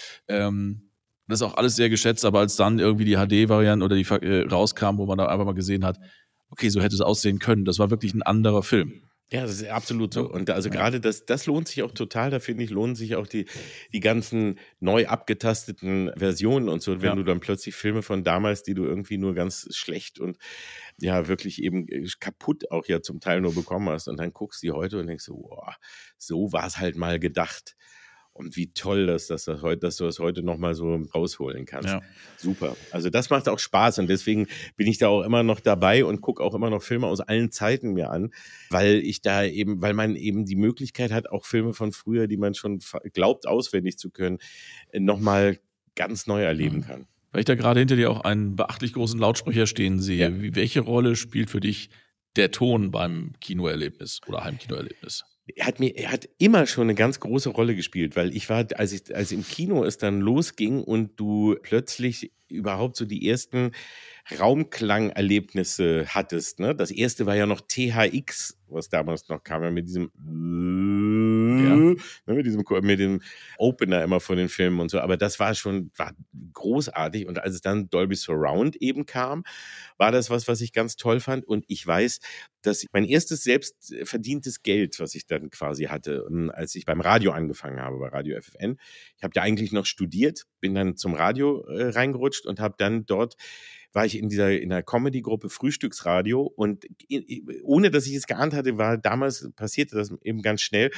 S2: Das ist auch alles sehr geschätzt, aber als dann irgendwie die HD-Variante oder die rauskam, wo man da einfach mal gesehen hat, okay, so hätte es aussehen können. Das war wirklich ein anderer Film.
S1: Ja, das ist absolut so. Und also gerade das lohnt sich auch total. Da finde ich, lohnen sich auch die ganzen neu abgetasteten Versionen und so. Wenn du dann plötzlich Filme von damals, die du irgendwie nur ganz schlecht und ja wirklich eben kaputt auch ja zum Teil nur bekommen hast und dann guckst du die heute und denkst so, boah, so war es halt mal gedacht. Und wie toll, dass du das heute nochmal so rausholen kannst. Ja. Super. Also das macht auch Spaß und deswegen bin ich da auch immer noch dabei und gucke auch immer noch Filme aus allen Zeiten mir an, weil man eben die Möglichkeit hat, auch Filme von früher, die man schon glaubt auswendig zu können, nochmal ganz neu erleben kann.
S2: Weil ich da gerade hinter dir auch einen beachtlich großen Lautsprecher stehen sehe. Ja. Welche Rolle spielt für dich der Ton beim Kinoerlebnis oder Heimkinoerlebnis?
S1: Er hat immer schon eine ganz große Rolle gespielt, weil ich war, als im Kino es dann losging und du plötzlich überhaupt so die ersten Raumklangerlebnisse hattest, ne? Das erste war ja noch THX, was damals noch kam, ja mit diesem mit dem Opener immer von den Filmen und so. Aber das war großartig. Und als es dann Dolby Surround eben kam, war das was ich ganz toll fand. Und ich weiß, dass mein erstes selbst verdientes Geld, was ich dann quasi hatte, als ich beim Radio angefangen habe, bei Radio FFN. Ich habe ja eigentlich noch studiert, bin dann zum Radio reingerutscht und habe dann dort war ich in der Comedy-Gruppe Frühstücksradio und ohne, dass ich es geahnt hatte, passierte das eben ganz schnell,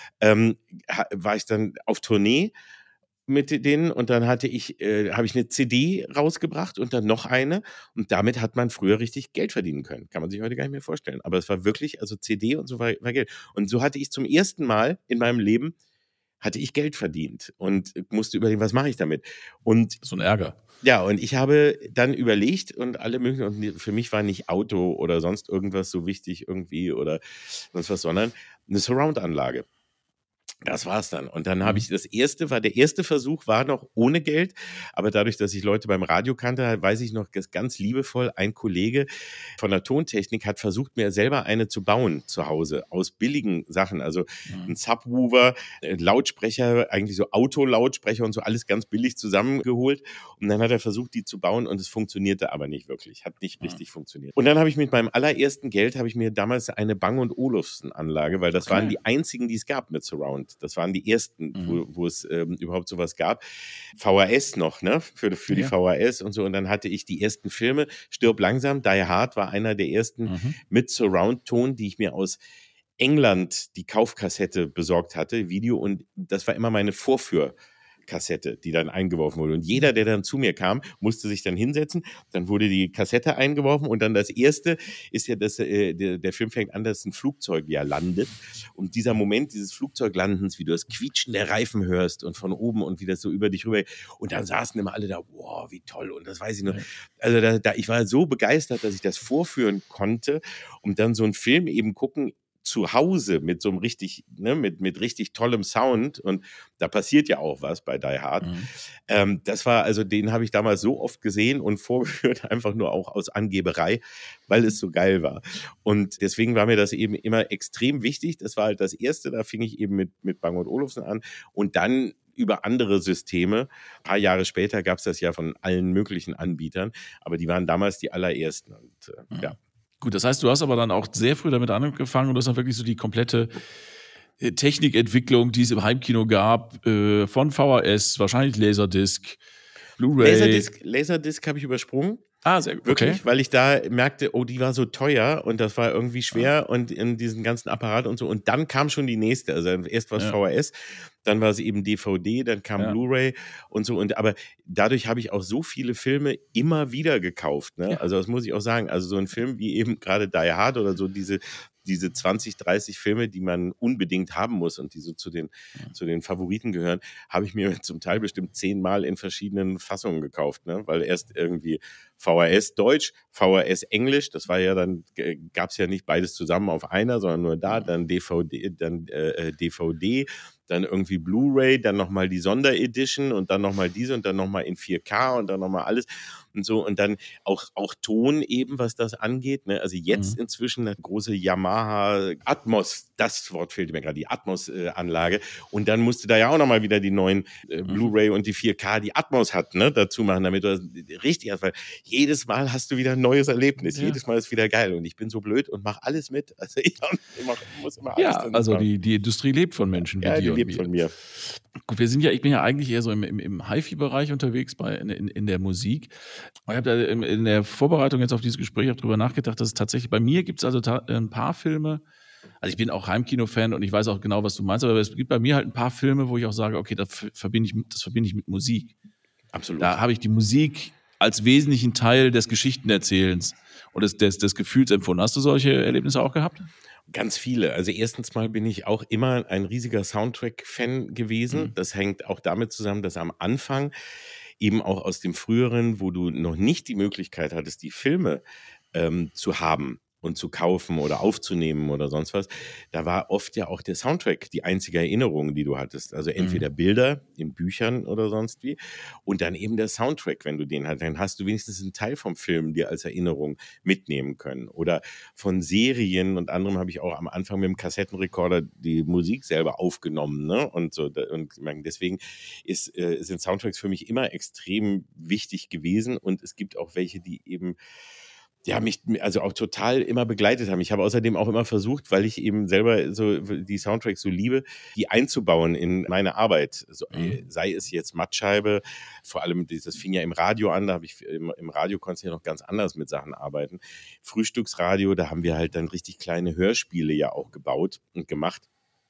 S1: war ich dann auf Tournee mit denen und dann habe ich eine CD rausgebracht und dann noch eine und damit hat man früher richtig Geld verdienen können. Kann man sich heute gar nicht mehr vorstellen. Aber es war wirklich, also CD und so war Geld. Und so hatte ich zum ersten Mal in meinem Leben hatte ich Geld verdient und musste überlegen, was mache ich damit? Und
S2: so ein Ärger.
S1: Ja, und ich habe dann überlegt und alle möglichen, und für mich war nicht Auto oder sonst irgendwas so wichtig irgendwie oder sonst was, sondern eine Surround-Anlage. Das war's dann. Und dann habe ich der erste Versuch war noch ohne Geld, aber dadurch, dass ich Leute beim Radio kannte, weiß ich noch ganz liebevoll, ein Kollege von der Tontechnik hat versucht, mir selber eine zu bauen zu Hause aus billigen Sachen, also ein Subwoofer, Lautsprecher, eigentlich so Autolautsprecher und so, alles ganz billig zusammengeholt und dann hat er versucht, die zu bauen und es funktionierte aber nicht wirklich, hat nicht richtig funktioniert. Und dann habe ich mit meinem allerersten Geld, habe ich mir damals eine Bang & Olufsen Anlage, weil das waren die einzigen, die es gab mit Surround. Das waren die ersten, wo es überhaupt sowas gab. VHS noch, ne? Für die VHS und so. Und dann hatte ich die ersten Filme. Stirb langsam, Die Hard war einer der ersten mit Surround-Ton, die ich mir aus England die Kaufkassette besorgt hatte, Video. Und das war immer meine Vorführkassette, die dann eingeworfen wurde. Und jeder, der dann zu mir kam, musste sich dann hinsetzen. Dann wurde die Kassette eingeworfen und dann das erste ist ja, dass der Film fängt an, dass ein Flugzeug ja landet. Und dieser Moment dieses Flugzeuglandens, wie du das Quietschen der Reifen hörst und von oben und wie das so über dich rüber. Und dann saßen immer alle da, wow, wie toll. Und das weiß ich noch. Also ich war so begeistert, dass ich das vorführen konnte und dann so einen Film eben gucken, zu Hause mit so einem richtig, ne, mit richtig tollem Sound und da passiert ja auch was bei Die Hard. Das war, also den habe ich damals so oft gesehen und vorgeführt, einfach nur auch aus Angeberei, weil es so geil war. Und deswegen war mir das eben immer extrem wichtig. Das war halt das Erste, da fing ich eben mit Bang & Olufsen an und dann über andere Systeme. Ein paar Jahre später gab es das ja von allen möglichen Anbietern, aber die waren damals die allerersten und ja.
S2: Gut, das heißt, du hast aber dann auch sehr früh damit angefangen und du hast dann wirklich so die komplette Technikentwicklung, die es im Heimkino gab, von VHS, wahrscheinlich Laserdisc, Blu-ray.
S1: Laserdisc habe ich übersprungen.
S2: Sehr gut.
S1: Wirklich, weil ich da merkte, oh, die war so teuer und das war irgendwie schwer und in diesen ganzen Apparat und so. Und dann kam schon die nächste. Also erst war es VHS, dann war es eben DVD, dann kam Blu-ray und so. Aber dadurch habe ich auch so viele Filme immer wieder gekauft. Ne? Ja. Also das muss ich auch sagen. Also so ein Film wie eben gerade Die Hard oder so diese 20, 30 Filme, die man unbedingt haben muss und die so zu den Favoriten gehören, habe ich mir zum Teil bestimmt 10-mal in verschiedenen Fassungen gekauft, ne? Weil erst irgendwie VHS Deutsch, VHS Englisch, das war ja dann, gab es ja nicht beides zusammen auf einer, sondern nur da, dann DVD, dann irgendwie Blu-ray, dann nochmal die Sonderedition und dann nochmal diese und dann nochmal in 4K und dann nochmal alles und so und dann auch Ton eben, was das angeht, ne? Also jetzt inzwischen eine große Yamaha Atmos, das Wort fehlte mir gerade, die Atmos-Anlage und dann musste da ja auch nochmal wieder die neuen Blu-ray und die 4K, die Atmos hat, ne, dazu machen, damit du das richtig hast, weil jedes Mal hast du wieder ein neues Erlebnis, jedes Mal ist wieder geil und ich bin so blöd und mache alles mit, also ich muss immer alles
S2: also die Industrie lebt von Menschen wie dir.
S1: Lebt von mir.
S2: Gut, ich bin ja eigentlich eher so im HiFi-Bereich unterwegs in der Musik. Ich habe da in der Vorbereitung jetzt auf dieses Gespräch auch drüber nachgedacht, dass es tatsächlich, bei mir gibt es also ein paar Filme, also ich bin auch Heimkino-Fan und ich weiß auch genau, was du meinst, aber es gibt bei mir halt ein paar Filme, wo ich auch sage, okay, das verbinde ich mit Musik.
S1: Absolut.
S2: Da habe ich die Musik als wesentlichen Teil des Geschichtenerzählens und des Gefühls empfunden. Hast du solche Erlebnisse auch gehabt?
S1: Ganz viele. Also erstens mal bin ich auch immer ein riesiger Soundtrack-Fan gewesen. Das hängt auch damit zusammen, dass am Anfang eben auch aus dem Früheren, wo du noch nicht die Möglichkeit hattest, die Filme zu haben und zu kaufen oder aufzunehmen oder sonst was, da war oft ja auch der Soundtrack die einzige Erinnerung, die du hattest. Also entweder Bilder in Büchern oder sonst wie und dann eben der Soundtrack, wenn du den hast, dann hast du wenigstens einen Teil vom Film dir als Erinnerung mitnehmen können. Oder von Serien und anderem habe ich auch am Anfang mit dem Kassettenrekorder die Musik selber aufgenommen, ne? Und so, und deswegen sind Soundtracks für mich immer extrem wichtig gewesen und es gibt auch welche, die eben ja, mich also auch total immer begleitet haben. Ich habe außerdem auch immer versucht, weil ich eben selber so die Soundtracks so liebe, die einzubauen in meine Arbeit. So, sei es jetzt Mattscheibe, vor allem das fing ja im Radio an, da habe ich im Radio konntest du ja noch ganz anders mit Sachen arbeiten. Frühstücksradio, da haben wir halt dann richtig kleine Hörspiele ja auch gebaut und gemacht.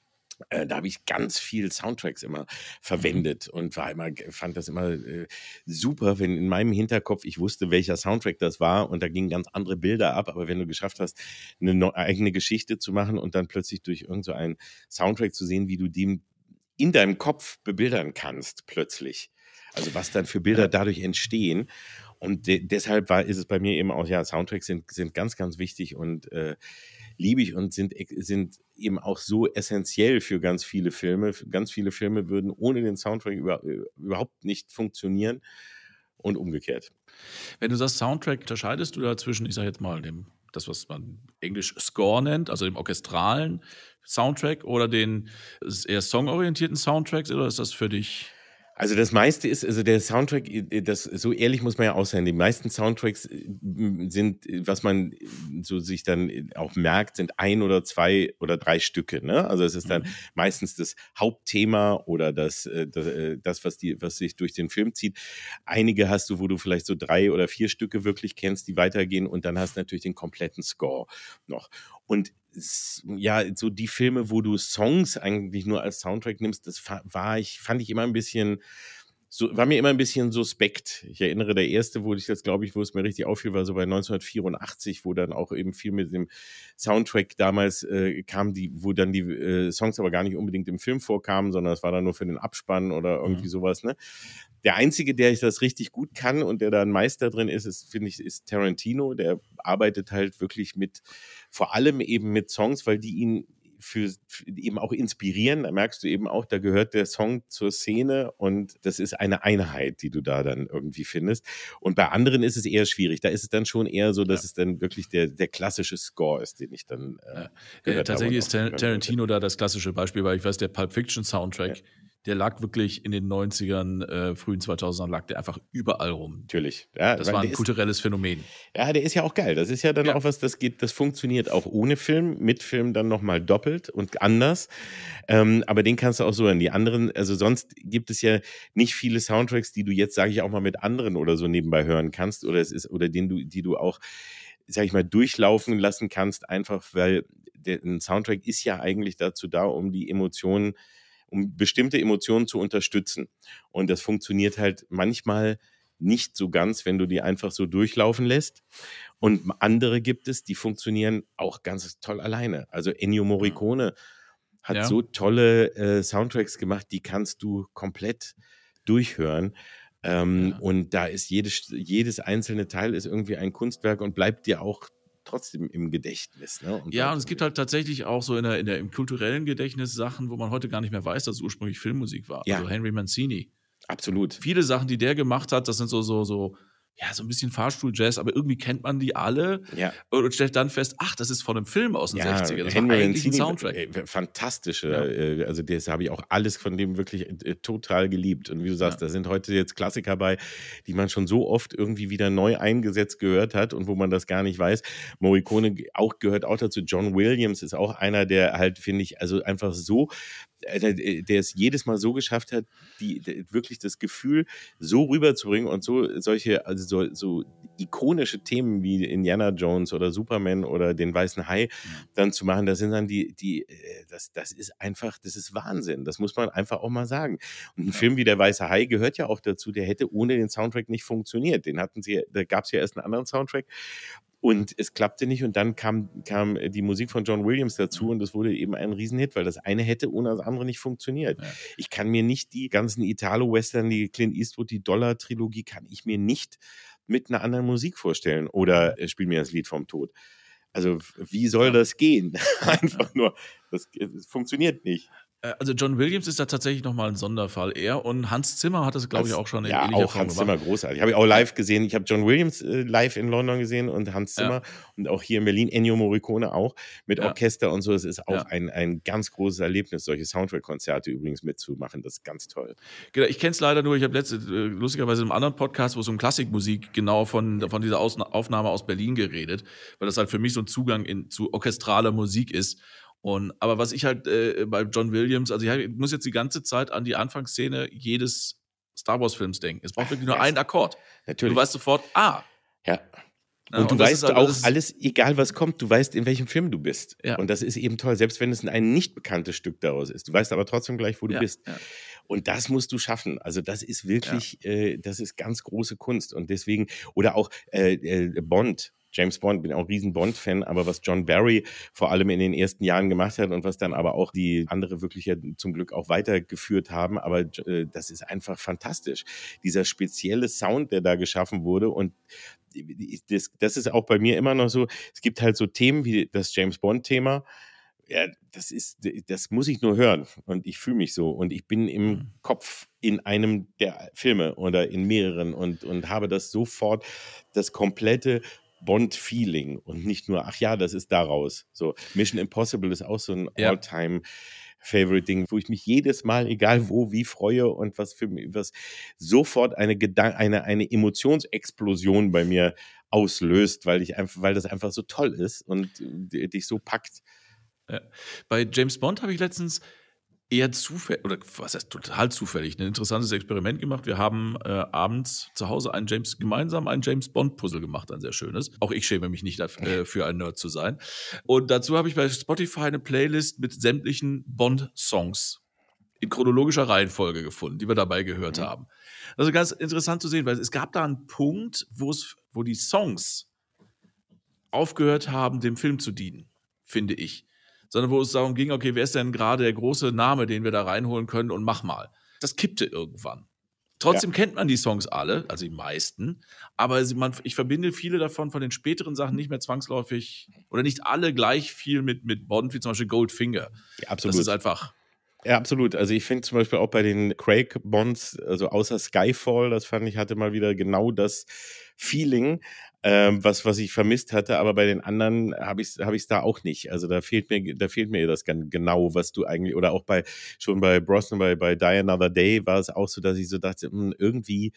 S1: Da habe ich ganz viel Soundtracks immer verwendet und fand das immer super, wenn in meinem Hinterkopf ich wusste, welcher Soundtrack das war und da gingen ganz andere Bilder ab, aber wenn du geschafft hast, eine eigene Geschichte zu machen und dann plötzlich durch irgend so einen Soundtrack zu sehen, wie du den in deinem Kopf bebildern kannst plötzlich. Also was dann für Bilder dadurch entstehen. Und deshalb ist es bei mir eben auch, ja, Soundtracks sind ganz, ganz wichtig und liebe ich und sind eben auch so essentiell für ganz viele Filme. Ganz viele Filme würden ohne den Soundtrack überhaupt nicht funktionieren und umgekehrt.
S2: Wenn du sagst Soundtrack, unterscheidest du da zwischen, ich sage jetzt mal, das, was man Englisch Score nennt, also dem orchestralen Soundtrack oder den eher songorientierten Soundtracks, oder ist das für dich?
S1: Also das meiste ist, also der Soundtrack, so ehrlich muss man ja auch sein, die meisten Soundtracks sind, was man so sich dann auch merkt, sind 1 oder 2 oder 3 Stücke, ne? Also es ist dann meistens das Hauptthema oder das was sich durch den Film zieht. Einige hast du, wo du vielleicht so 3 oder 4 Stücke wirklich kennst, die weitergehen und dann hast du natürlich den kompletten Score noch. Und ja, so die Filme, wo du Songs eigentlich nur als Soundtrack nimmst, das fand ich immer ein bisschen, war mir immer ein bisschen suspekt. Ich erinnere, der erste, wo es mir richtig auffiel, war so bei 1984, wo dann auch eben viel mit dem Soundtrack damals kam, wo dann die Songs aber gar nicht unbedingt im Film vorkamen, sondern es war dann nur für den Abspann oder irgendwie sowas, ne? Der Einzige, der ich das richtig gut kann und der da ein Meister drin finde ich, ist Tarantino. Der arbeitet halt wirklich vor allem eben mit Songs, weil die ihn für eben auch inspirieren. Da merkst du eben auch, da gehört der Song zur Szene und das ist eine Einheit, die du da dann irgendwie findest. Und bei anderen ist es eher schwierig. Da ist es dann schon eher so, dass es dann wirklich der klassische Score ist, den ich dann gehört
S2: tatsächlich
S1: habe.
S2: Ist Tarantino da das klassische Beispiel, weil ich weiß, der Pulp Fiction Soundtrack, der lag wirklich in den 90ern, frühen 2000ern, lag der einfach überall rum.
S1: Natürlich. Ja,
S2: das war ein kulturelles Phänomen.
S1: Ja, der ist ja auch geil. Das ist ja dann auch was, das funktioniert auch ohne Film, mit Film dann nochmal doppelt und anders. Aber den kannst du auch so hören. Die anderen, also sonst gibt es ja nicht viele Soundtracks, die du jetzt, sage ich auch mal, mit anderen oder so nebenbei hören kannst oder die du auch, sag ich mal, durchlaufen lassen kannst, einfach weil ein Soundtrack ist ja eigentlich dazu da, um bestimmte Emotionen zu unterstützen. Und das funktioniert halt manchmal nicht so ganz, wenn du die einfach so durchlaufen lässt. Und andere gibt es, die funktionieren auch ganz toll alleine. Also Ennio Morricone hat so tolle Soundtracks gemacht, die kannst du komplett durchhören. Und da ist jedes einzelne Teil ist irgendwie ein Kunstwerk und bleibt dir auch trotzdem im Gedächtnis. Ne?
S2: Und es gibt halt tatsächlich auch so im kulturellen Gedächtnis Sachen, wo man heute gar nicht mehr weiß, dass es ursprünglich Filmmusik war.
S1: Ja.
S2: Also Henry Mancini.
S1: Absolut.
S2: Viele Sachen, die der gemacht hat, das sind so ein bisschen Fahrstuhl-Jazz, aber irgendwie kennt man die alle und stellt dann fest, ach, das ist von einem Film aus den 60ern. Das
S1: Henry
S2: war eigentlich ein Soundtrack.
S1: Fantastische, also das habe ich auch alles von dem wirklich total geliebt. Und wie du sagst, da sind heute jetzt Klassiker bei, die man schon so oft irgendwie wieder neu eingesetzt gehört hat und wo man das gar nicht weiß. Morricone gehört auch dazu. John Williams ist auch einer, der halt, finde ich, also einfach so, der es jedes Mal so geschafft hat, wirklich das Gefühl so rüberzubringen und solche, also so ikonische Themen wie Indiana Jones oder Superman oder den Weißen Hai dann zu machen, das sind dann das ist Wahnsinn. Das muss man einfach auch mal sagen. Und ein Film wie Der Weiße Hai gehört ja auch dazu, der hätte ohne den Soundtrack nicht funktioniert. Da gab es ja erst einen anderen Soundtrack. Und es klappte nicht und dann kam die Musik von John Williams dazu und das wurde eben ein Riesenhit, weil das eine hätte ohne das andere nicht funktioniert. Ja. Ich kann mir nicht die ganzen Italo-Western, die Clint Eastwood, die Dollar-Trilogie, kann ich mir nicht mit einer anderen Musik vorstellen oder spiel mir das Lied vom Tod. Also wie soll das gehen? Einfach nur, das funktioniert nicht.
S2: Also John Williams ist da tatsächlich nochmal ein Sonderfall. Er und Hans Zimmer hat das, glaube ich, auch schon in ähnlicher Form
S1: Hans
S2: gemacht.
S1: Zimmer großartig. Habe ich auch live gesehen. Ich habe John Williams live in London gesehen und Hans Zimmer und auch hier in Berlin Ennio Morricone auch mit Orchester und so. Es ist auch ein ganz großes Erlebnis, solche Soundtrack-Konzerte übrigens mitzumachen. Das ist ganz toll.
S2: Genau, ich kenne es leider nur, ich habe lustigerweise in einem anderen Podcast, wo es um Klassikmusik genau von dieser Aufnahme aus Berlin geredet, weil das halt für mich so ein Zugang zu orchestraler Musik ist. Aber was ich halt bei John Williams, also ich muss jetzt die ganze Zeit an die Anfangsszene jedes Star Wars Films denken. Es braucht wirklich nur einen Akkord.
S1: Natürlich.
S2: Du weißt sofort,
S1: Ja. Und du weißt auch alles, egal was kommt, du weißt, in welchem Film du bist. Ja. Und das ist eben toll, selbst wenn es ein nicht bekanntes Stück daraus ist. Du weißt aber trotzdem gleich, wo du bist. Ja. Und das musst du schaffen. Also das ist wirklich, das ist ganz große Kunst. Und deswegen, oder auch Bond, James Bond, bin auch ein riesen Bond-Fan, aber was John Barry vor allem in den ersten Jahren gemacht hat und was dann aber auch die andere wirklich ja zum Glück auch weitergeführt haben, aber das ist einfach fantastisch. Dieser spezielle Sound, der da geschaffen wurde, und das ist auch bei mir immer noch so, es gibt halt so Themen wie das James Bond-Thema, ja, das muss ich nur hören und ich fühle mich so und ich bin im Kopf in einem der Filme oder in mehreren und habe das sofort, das komplette Bond-Feeling und nicht nur, ach ja, das ist daraus. So, Mission Impossible ist auch so ein All-Time-Favorite-Ding, wo ich mich jedes Mal, egal wo, wie freue und was sofort eine Emotionsexplosion bei mir auslöst, weil das einfach so toll ist und dich so packt.
S2: Ja. Bei James Bond habe ich letztens eher zufällig, oder was heißt total zufällig, ein interessantes Experiment gemacht. Wir haben abends zu Hause gemeinsam ein James Bond Puzzle gemacht, ein sehr schönes. Auch ich schäme mich nicht dafür, ein Nerd zu sein. Und dazu habe ich bei Spotify eine Playlist mit sämtlichen Bond-Songs in chronologischer Reihenfolge gefunden, die wir dabei gehört haben. Also ganz interessant zu sehen, weil es gab da einen Punkt, wo die Songs aufgehört haben, dem Film zu dienen, finde ich. Sondern wo es darum ging, okay, wer ist denn gerade der große Name, den wir da reinholen können und mach mal. Das kippte irgendwann. Trotzdem kennt man die Songs alle, also die meisten, aber ich verbinde viele davon von den späteren Sachen nicht mehr zwangsläufig oder nicht alle gleich viel mit Bond, wie zum Beispiel Goldfinger.
S1: Ja, absolut.
S2: Das ist einfach...
S1: Ja, absolut. Also ich finde zum Beispiel auch bei den Craig-Bonds, also außer Skyfall, das fand ich, hatte mal wieder genau das Feeling, was ich vermisst hatte, aber bei den anderen habe ich's da auch nicht. Also da fehlt mir das genau, was du eigentlich, oder auch schon bei Brosnan, bei Die Another Day war es auch so, dass ich so dachte, irgendwie,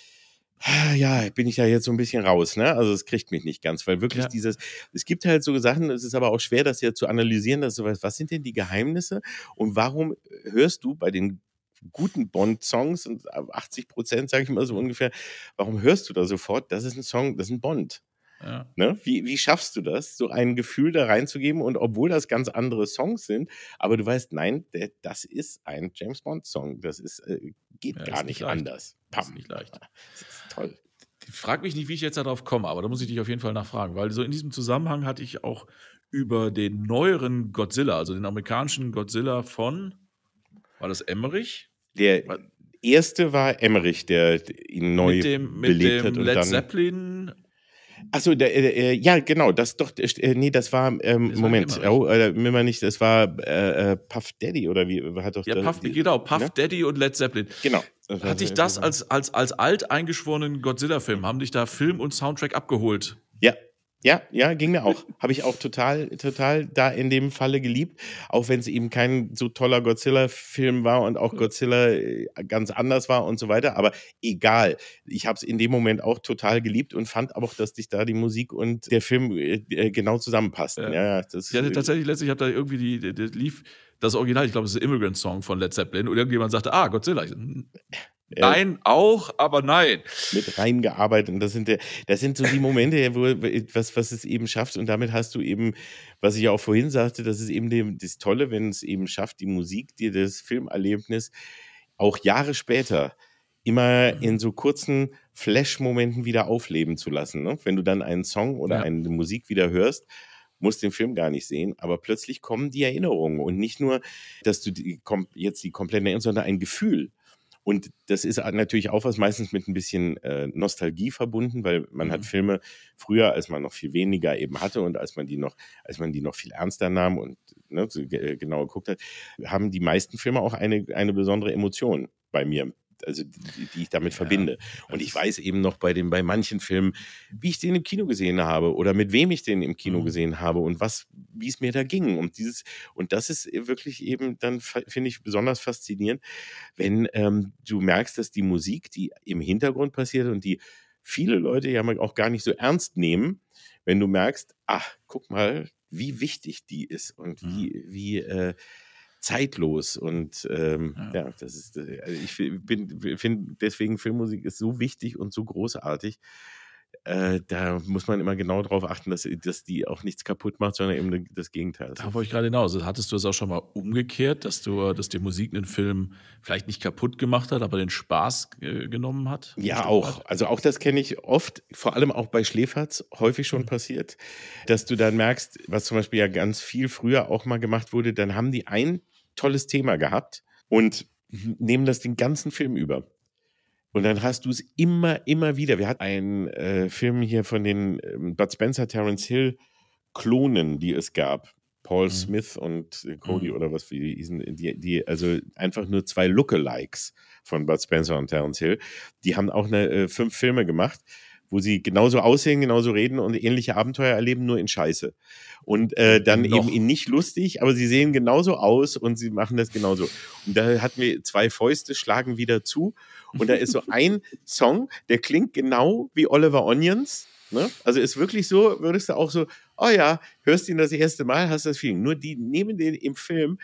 S1: ja, bin ich da jetzt so ein bisschen raus, ne? Also es kriegt mich nicht ganz, weil wirklich es gibt halt so Sachen, es ist aber auch schwer, das ja zu analysieren, dass du weißt, was sind denn die Geheimnisse und warum hörst du bei den guten Bond-Songs, und 80%, sage ich mal so ungefähr, warum hörst du da sofort, das ist ein Song, das ist ein Bond? Ja. Ne? Wie schaffst du das, so ein Gefühl da reinzugeben und obwohl das ganz andere Songs sind, aber du weißt, nein, das ist ein James-Bond-Song, das geht gar nicht anders.
S2: Das ist nicht leicht.
S1: Das ist toll.
S2: Ich frage mich nicht, wie ich jetzt darauf komme, aber da muss ich dich auf jeden Fall nachfragen, weil so in diesem Zusammenhang hatte ich auch über den neueren Godzilla, also den amerikanischen Godzilla war das Emmerich?
S1: Der erste war Emmerich, der ihn neu belebt hat.
S2: Mit dem Led Zeppelin.
S1: Achso, ja, genau, das war, Moment, das war Puff Daddy, oder wie hat doch
S2: Puff Daddy und Led Zeppelin.
S1: Genau.
S2: Hat dich das als alteingeschworenen Godzilla-Film, haben dich da Film und Soundtrack abgeholt?
S1: Ja, ging mir auch. Habe ich auch total da in dem Falle geliebt, auch wenn es eben kein so toller Godzilla-Film war und auch Godzilla ganz anders war und so weiter, aber egal. Ich habe es in dem Moment auch total geliebt und fand auch, dass dich da die Musik und der Film genau zusammenpassten. Ja,
S2: ich hatte tatsächlich letztlich, ich habe da irgendwie lief das Original, ich glaube, es ist ein Immigrant-Song von Led Zeppelin und irgendjemand sagte, Godzilla. Nein, auch, aber nein.
S1: Mit reingearbeitet. Und das sind so die Momente, wo was es eben schafft. Und damit hast du eben, was ich auch vorhin sagte, das ist eben das Tolle, wenn es eben schafft, die Musik, dir das Filmerlebnis auch Jahre später immer in so kurzen Flash-Momenten wieder aufleben zu lassen. Ne? Wenn du dann einen Song oder eine Musik wieder hörst, musst den Film gar nicht sehen, aber plötzlich kommen die Erinnerungen. Und nicht nur, dass du jetzt die komplette Erinnerung, sondern ein Gefühl. Und das ist natürlich auch was meistens mit ein bisschen Nostalgie verbunden, weil man hat Filme früher, als man noch viel weniger eben hatte und als man die noch viel ernster nahm und genau geguckt hat, haben die meisten Filme auch eine besondere Emotion bei mir, also die ich damit verbinde. Und ich weiß eben noch bei manchen Filmen, wie ich den im Kino gesehen habe oder mit wem ich den im Kino gesehen habe und wie es mir da ging. Und das ist wirklich eben dann, finde ich, besonders faszinierend, wenn du merkst, dass die Musik, die im Hintergrund passiert und die viele Leute ja auch gar nicht so ernst nehmen, wenn du merkst, ach, guck mal, wie wichtig die ist und wie zeitlos und das ist, also ich finde deswegen Filmmusik ist so wichtig und so großartig. Da muss man immer genau darauf achten, dass die auch nichts kaputt macht, sondern eben das Gegenteil.
S2: Da wollte ich gerade hinaus. Hattest du es auch schon mal umgekehrt, dass dir Musik einen Film vielleicht nicht kaputt gemacht hat, aber den Spaß genommen hat?
S1: Ja, auch. Also auch das kenne ich oft, vor allem auch bei Schläferz, häufig schon passiert, dass du dann merkst, was zum Beispiel ja ganz viel früher auch mal gemacht wurde, dann haben die ein tolles Thema gehabt und nehmen das den ganzen Film über. Und dann hast du es immer wieder. Wir hatten einen Film hier von den Bud Spencer, Terence Hill Klonen, die es gab. Paul Smith und Cody oder was für die hießen, die also einfach nur 2 Lookalikes von Bud Spencer und Terence Hill. Die haben auch 5 Filme gemacht, wo sie genauso aussehen, genauso reden und ähnliche Abenteuer erleben, nur in Scheiße. Und dann eben in nicht lustig, aber sie sehen genauso aus und sie machen das genauso. Und da hatten wir 2 Fäuste, schlagen wieder zu. Und da ist so ein Song, der klingt genau wie Oliver Onions. Ne? Also ist wirklich so, würdest du auch so, oh ja, hörst ihn das erste Mal, hast das Feeling. Nur die nehmen den im Film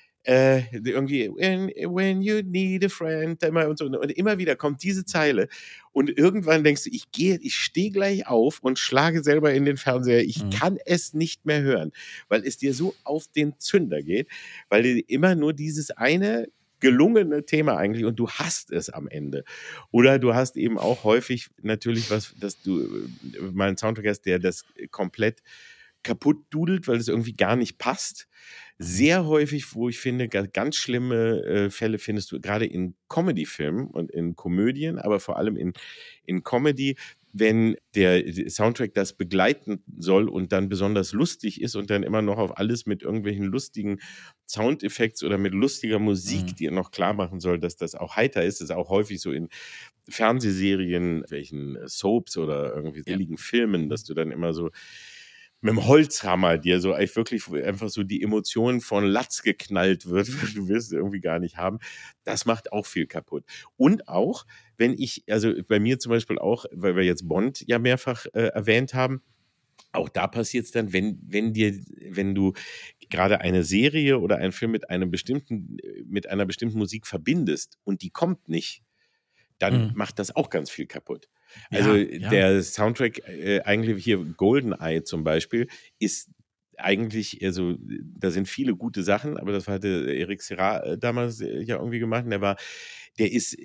S1: irgendwie when you need a friend und so, und immer wieder kommt diese Zeile und irgendwann denkst du, ich stehe gleich auf und schlage selber in den Fernseher, ich kann es nicht mehr hören, weil es dir so auf den Zünder geht, weil dir immer nur dieses eine gelungene Thema eigentlich und du hast es am Ende. Oder du hast eben auch häufig natürlich dass du mal einen Soundtrack hast, der das komplett kaputt dudelt, weil es irgendwie gar nicht passt. Sehr häufig, wo ich finde, ganz schlimme Fälle findest du gerade in Comedy-Filmen und in Komödien, aber vor allem in Comedy, wenn der Soundtrack das begleiten soll und dann besonders lustig ist und dann immer noch auf alles mit irgendwelchen lustigen Soundeffekts oder mit lustiger Musik, die noch klar machen soll, dass das auch heiter ist. Das ist auch häufig so in Fernsehserien, welchen Soaps oder irgendwie billigen Filmen, dass du dann immer so mit dem Holzhammer dir so eigentlich wirklich einfach so die Emotionen von Latz geknallt wird, du willst es irgendwie gar nicht haben. Das macht auch viel kaputt. Und auch, also bei mir zum Beispiel auch, weil wir jetzt Bond ja mehrfach erwähnt haben, auch da passiert es dann, wenn du gerade eine Serie oder einen Film mit einer bestimmten Musik verbindest und die kommt nicht, dann macht das auch ganz viel kaputt. Also der Soundtrack, eigentlich hier GoldenEye zum Beispiel, ist eigentlich, also da sind viele gute Sachen, aber das hatte Eric Serra damals ja irgendwie gemacht. Und der ist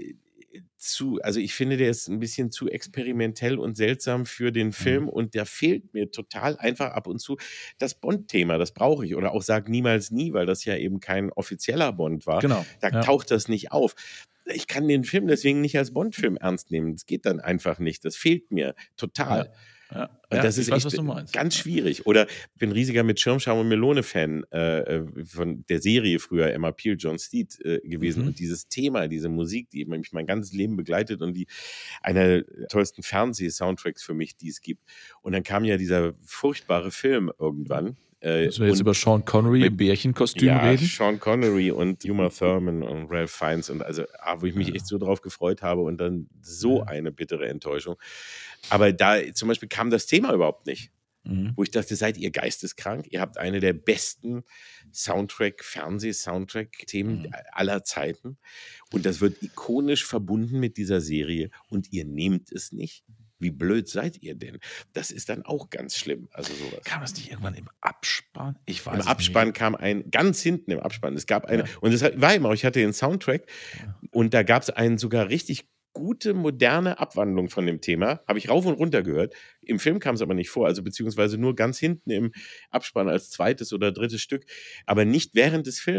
S1: also ich finde, der ist ein bisschen zu experimentell und seltsam für den Film und da fehlt mir total einfach ab und zu das Bond-Thema, das brauche ich. Oder auch Sag niemals nie, weil das ja eben kein offizieller Bond war.
S2: Genau.
S1: Da taucht das nicht auf. Ich kann den Film deswegen nicht als Bond-Film ernst nehmen. Das geht dann einfach nicht. Das fehlt mir total.
S2: Ja,
S1: und das ist echt ganz schwierig. Oder ich bin riesiger mit Schirmscham und Melone-Fan von der Serie früher, Emma Peel, John Steed gewesen. Und dieses Thema, diese Musik, die mich mein ganzes Leben begleitet und die einer der tollsten Fernseh-Soundtracks für mich, die es gibt. Und dann kam ja dieser furchtbare Film irgendwann.
S2: Müssen wir jetzt über Sean Connery im Bärchenkostüm reden?
S1: Ja, Sean Connery und Uma Thurman und Ralph Fiennes und also, wo ich mich echt so drauf gefreut habe und dann so eine bittere Enttäuschung. Aber da zum Beispiel kam das Thema überhaupt nicht. Wo ich dachte, seid ihr geisteskrank? Ihr habt eine der besten Fernseh-Soundtrack-Themen aller Zeiten und das wird ikonisch verbunden mit dieser Serie und ihr nehmt es nicht. Wie blöd seid ihr denn? Das ist dann auch ganz schlimm. Also sowas.
S2: Kam das nicht irgendwann im Abspann? Ich weiß
S1: Im Abspann kam ganz hinten im Abspann. Es gab und es war immer, ich hatte den Soundtrack und da gab es einen sogar richtig gute, moderne Abwandlung von dem Thema. Habe ich rauf und runter gehört. Im Film kam es aber nicht vor, also beziehungsweise nur ganz hinten im Abspann als zweites oder drittes Stück, aber nicht während des Films.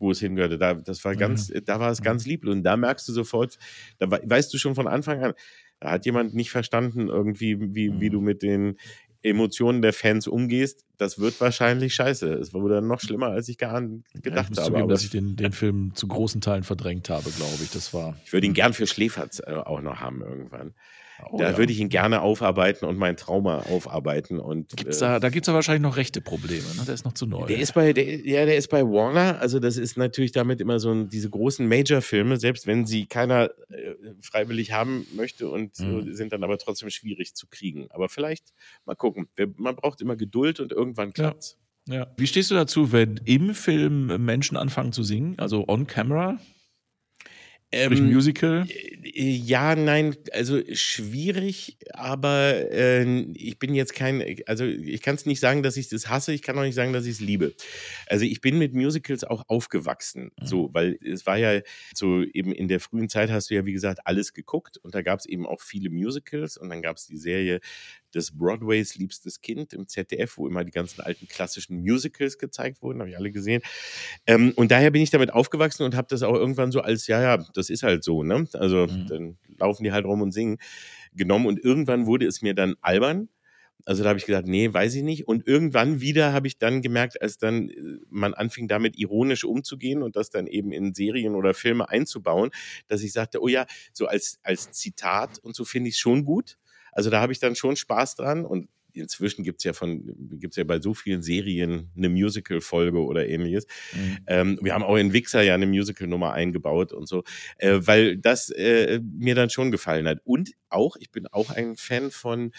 S1: wo es hingehörte. Da war es ganz lieb. Und da merkst du sofort, da weißt du schon von Anfang an, da hat jemand nicht verstanden, irgendwie, wie du mit den Emotionen der Fans umgehst. Das wird wahrscheinlich scheiße. Es wurde dann noch schlimmer, als ich gedacht
S2: ich muss
S1: habe.
S2: zugeben, dass ich den Film zu großen Teilen verdrängt habe, glaube ich.
S1: Ich würde ihn gern für Schläferz auch noch haben irgendwann.
S2: Oh,
S1: da würde ich ihn gerne aufarbeiten und mein Trauma aufarbeiten. Und,
S2: da gibt es ja wahrscheinlich noch rechte Probleme, ne? Der ist noch zu neu.
S1: Der ist bei Warner. Also das ist natürlich damit immer so diese großen Major-Filme, selbst wenn sie keiner freiwillig haben möchte und sind dann aber trotzdem schwierig zu kriegen. Aber vielleicht mal gucken. Man braucht immer Geduld und irgendwann klappt's.
S2: Ja. Wie stehst du dazu, wenn im Film Menschen anfangen zu singen, also on camera? Durch Musical?
S1: Ja, nein, also schwierig, aber ich bin jetzt also ich kann es nicht sagen, dass ich das hasse, ich kann auch nicht sagen, dass ich es liebe. Also ich bin mit Musicals auch aufgewachsen, so, weil es war ja so eben in der frühen Zeit hast du ja, wie gesagt, alles geguckt und da gab es eben auch viele Musicals und dann gab es die Serie des Broadways Liebstes Kind im ZDF, wo immer die ganzen alten klassischen Musicals gezeigt wurden, habe ich alle gesehen. Und daher bin ich damit aufgewachsen und habe das auch irgendwann so als, ja, das ist halt so, ne? Also dann laufen die halt rum und singen genommen und irgendwann wurde es mir dann albern. Also da habe ich gesagt, nee, weiß ich nicht. Und irgendwann wieder habe ich dann gemerkt, als dann man anfing damit ironisch umzugehen und das dann eben in Serien oder Filme einzubauen, dass ich sagte, oh ja, so als Zitat und so finde ich es schon gut. Also da habe ich dann schon Spaß dran und inzwischen gibt's ja bei so vielen Serien eine Musical-Folge oder ähnliches. Wir haben auch in Wixer ja eine Musical-Nummer eingebaut und so, weil das mir dann schon gefallen hat. Und auch, ich bin auch ein Fan von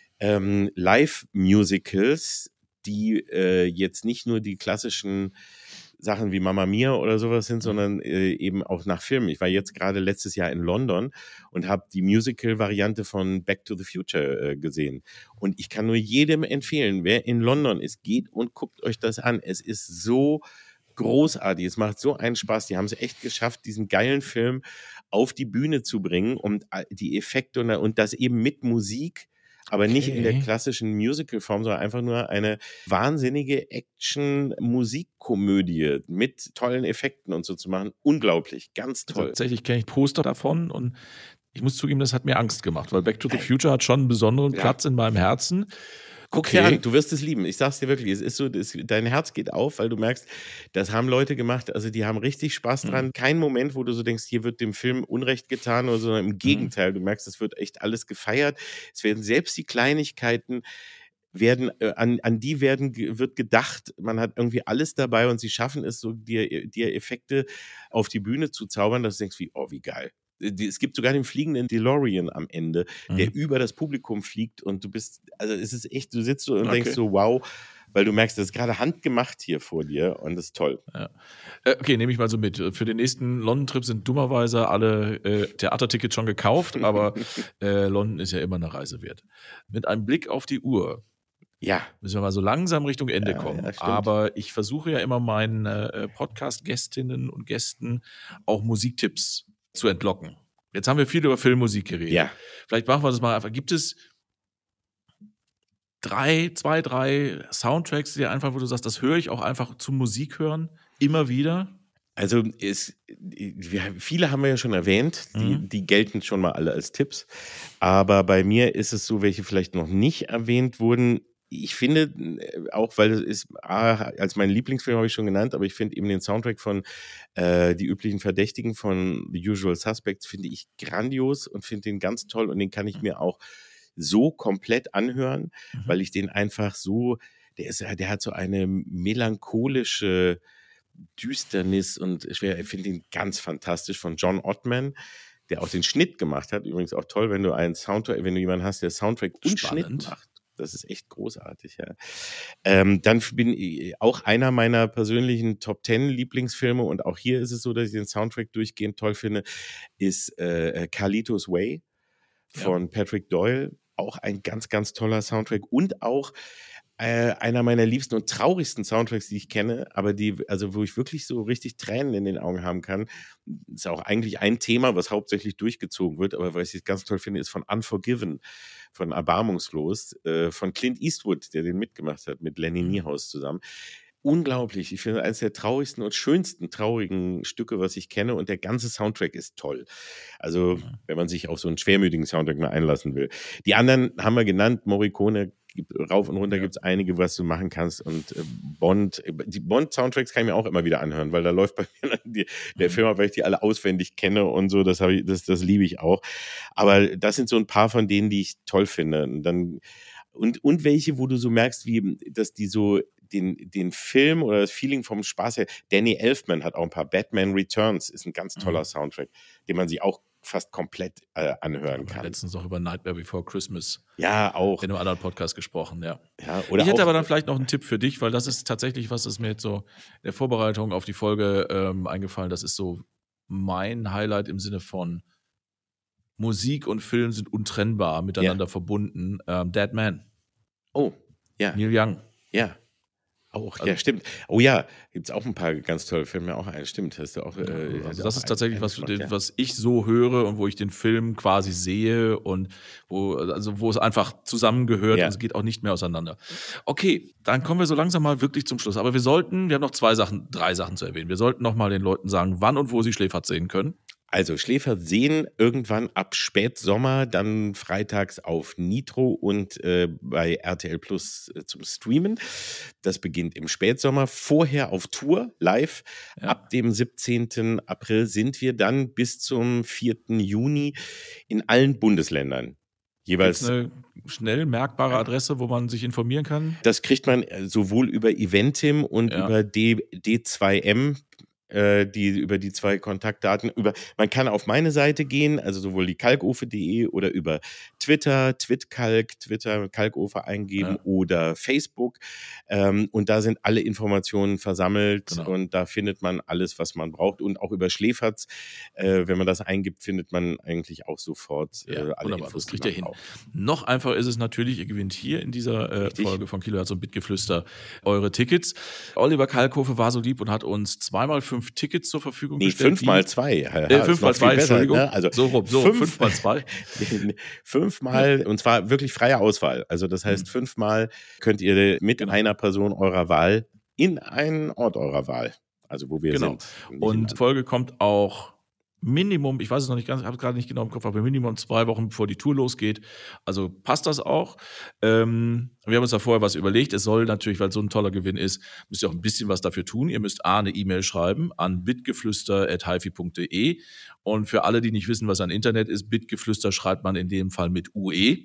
S1: Live-Musicals, die jetzt nicht nur die klassischen Sachen wie Mamma Mia oder sowas sind, sondern eben auch nach Filmen. Ich war jetzt gerade letztes Jahr in London und habe die Musical-Variante von Back to the Future gesehen. Und ich kann nur jedem empfehlen, wer in London ist, geht und guckt euch das an. Es ist so großartig, es macht so einen Spaß. Die haben es echt geschafft, diesen geilen Film auf die Bühne zu bringen und die Effekte und das eben mit Musik, aber nicht in der klassischen Musical-Form, sondern einfach nur eine wahnsinnige Action-Musikkomödie mit tollen Effekten und so zu machen. Unglaublich, ganz toll.
S2: Tatsächlich kenne ich Poster davon und ich muss zugeben, das hat mir Angst gemacht, weil Back to the Future hat schon einen besonderen Platz in meinem Herzen.
S1: Guck dir an, du wirst es lieben. Ich sag's dir wirklich, es ist so, dein Herz geht auf, weil du merkst, das haben Leute gemacht, also die haben richtig Spaß dran. Kein Moment, wo du so denkst, hier wird dem Film Unrecht getan oder so, sondern im Gegenteil, du merkst, es wird echt alles gefeiert. Es werden selbst die Kleinigkeiten wird gedacht, man hat irgendwie alles dabei und sie schaffen es so, dir Effekte auf die Bühne zu zaubern, dass du denkst, wie geil. Es gibt sogar den fliegenden DeLorean am Ende, der über das Publikum fliegt und es ist echt, du sitzt so und denkst so, wow, weil du merkst, das ist gerade handgemacht hier vor dir und das ist toll.
S2: Ja. Okay, nehme ich mal so mit. Für den nächsten London-Trip sind dummerweise alle Theatertickets schon gekauft, aber London ist ja immer eine Reise wert. Mit einem Blick auf die Uhr müssen wir mal so langsam Richtung Ende kommen. Ja, aber ich versuche ja immer meinen Podcast-Gästinnen und Gästen auch Musiktipps zu entlocken. Jetzt haben wir viel über Filmmusik geredet.
S1: Ja.
S2: Vielleicht machen wir das mal einfach. Gibt es drei Soundtracks, die einfach, wo du sagst, das höre ich auch einfach zum Musik hören, immer wieder?
S1: Also viele haben wir ja schon erwähnt, die gelten schon mal alle als Tipps. Aber bei mir ist es so, welche vielleicht noch nicht erwähnt wurden. Ich finde auch, weil es ist, als meinen Lieblingsfilm habe ich schon genannt, aber ich finde eben den Soundtrack von Die üblichen Verdächtigen von The Usual Suspects finde ich grandios und finde den ganz toll und den kann ich mir auch so komplett anhören, weil ich den einfach so, der hat so eine melancholische Düsternis und ich finde ihn ganz fantastisch von John Ottman, der auch den Schnitt gemacht hat. Übrigens auch toll, wenn du jemanden hast, der Soundtrack und Schnitt macht. Das ist echt großartig, ja. Dann bin ich auch einer meiner persönlichen Top 10 Lieblingsfilme und auch hier ist es so, dass ich den Soundtrack durchgehend toll finde, ist Carlitos Way von Patrick Doyle. Auch ein ganz, ganz toller Soundtrack und auch einer meiner liebsten und traurigsten Soundtracks, die ich kenne, aber wo ich wirklich so richtig Tränen in den Augen haben kann, ist auch eigentlich ein Thema, was hauptsächlich durchgezogen wird, aber was ich ganz toll finde, ist von Unforgiven, von Erbarmungslos, von Clint Eastwood, der den mitgemacht hat, mit Lenny Niehaus zusammen. unglaublich. Ich finde, eines der traurigsten und schönsten traurigen Stücke, was ich kenne. Und der ganze Soundtrack ist toll. Also, wenn man sich auf so einen schwermütigen Soundtrack mal einlassen will. Die anderen haben wir genannt. Morricone, rauf und runter gibt es einige, was du machen kannst. Und Bond, die Bond-Soundtracks kann ich mir auch immer wieder anhören, weil da läuft bei mir der Film, weil ich die alle auswendig kenne und so. Das liebe ich auch. Aber das sind so ein paar von denen, die ich toll finde. Und welche, wo du so merkst, dass die so den Film oder das Feeling vom Spaß her. Danny Elfman hat auch ein paar. Batman Returns ist ein ganz toller Soundtrack, den man sich auch fast komplett anhören kann.
S2: Letztens auch über Nightmare Before Christmas.
S1: Ja, auch.
S2: In einem anderen Podcast gesprochen, ja.
S1: Oder
S2: ich hätte aber dann vielleicht noch einen Tipp für dich, weil das ist tatsächlich was, das mir jetzt so in der Vorbereitung auf die Folge eingefallen. Das ist so mein Highlight im Sinne von Musik und Film sind untrennbar miteinander verbunden. Dead Man.
S1: Oh, ja.
S2: Neil Young.
S1: Ja. Auch, ja, stimmt. Oh ja, gibt es auch ein paar ganz tolle Filme, auch einen, stimmt. Hast du auch,
S2: also das ist tatsächlich was ich so höre und wo ich den Film quasi sehe und wo es einfach zusammengehört und es geht auch nicht mehr auseinander. Okay, dann kommen wir so langsam mal wirklich zum Schluss. Aber wir haben noch drei Sachen zu erwähnen. Wir sollten noch mal den Leuten sagen, wann und wo sie Schläferz sehen können.
S1: Also Schläferz sehen irgendwann ab Spätsommer, dann freitags auf Nitro und bei RTL Plus zum Streamen. Das beginnt im Spätsommer. Vorher auf Tour, live. Ja. Ab dem 17. April sind wir dann bis zum 4. Juni in allen Bundesländern. Jeweils
S2: eine schnell merkbare Adresse, wo man sich informieren kann?
S1: Das kriegt man sowohl über Eventim und über D2M. Über die 2 Kontaktdaten. Man kann auf meine Seite gehen, also sowohl die kalkofe.de oder über Twitter, Kalkofe eingeben oder Facebook. Und da sind alle Informationen versammelt und da findet man alles, was man braucht. Und auch über Schläferz, wenn man das eingibt, findet man eigentlich auch sofort alle Infos.
S2: Das kriegt ihr hin. Noch einfacher ist es natürlich, ihr gewinnt hier in dieser Folge von Kilohertz und Bitgeflüster eure Tickets. Oliver Kalkofe war so lieb und hat uns 2x5 Tickets zur Verfügung gestellt.
S1: 5x2.
S2: 5x2, Entschuldigung.
S1: Ne? Also
S2: so 5x2.
S1: 5-mal, und zwar wirklich freie Auswahl. Also das heißt, 5-mal könnt ihr mit einer Person eurer Wahl in einen Ort eurer Wahl, also wo wir sind.
S2: Und Folge kommt auch Minimum, ich weiß es noch nicht ganz, ich habe es gerade nicht genau im Kopf, aber Minimum 2 Wochen bevor die Tour losgeht. Also passt das auch. Wir haben uns da vorher was überlegt. Es soll natürlich, weil es so ein toller Gewinn ist, müsst ihr auch ein bisschen was dafür tun. Ihr müsst eine E-Mail schreiben an bitgeflüster@hifi.de. Und für alle, die nicht wissen, was ein Internet ist, Bitgeflüster schreibt man in dem Fall mit UE.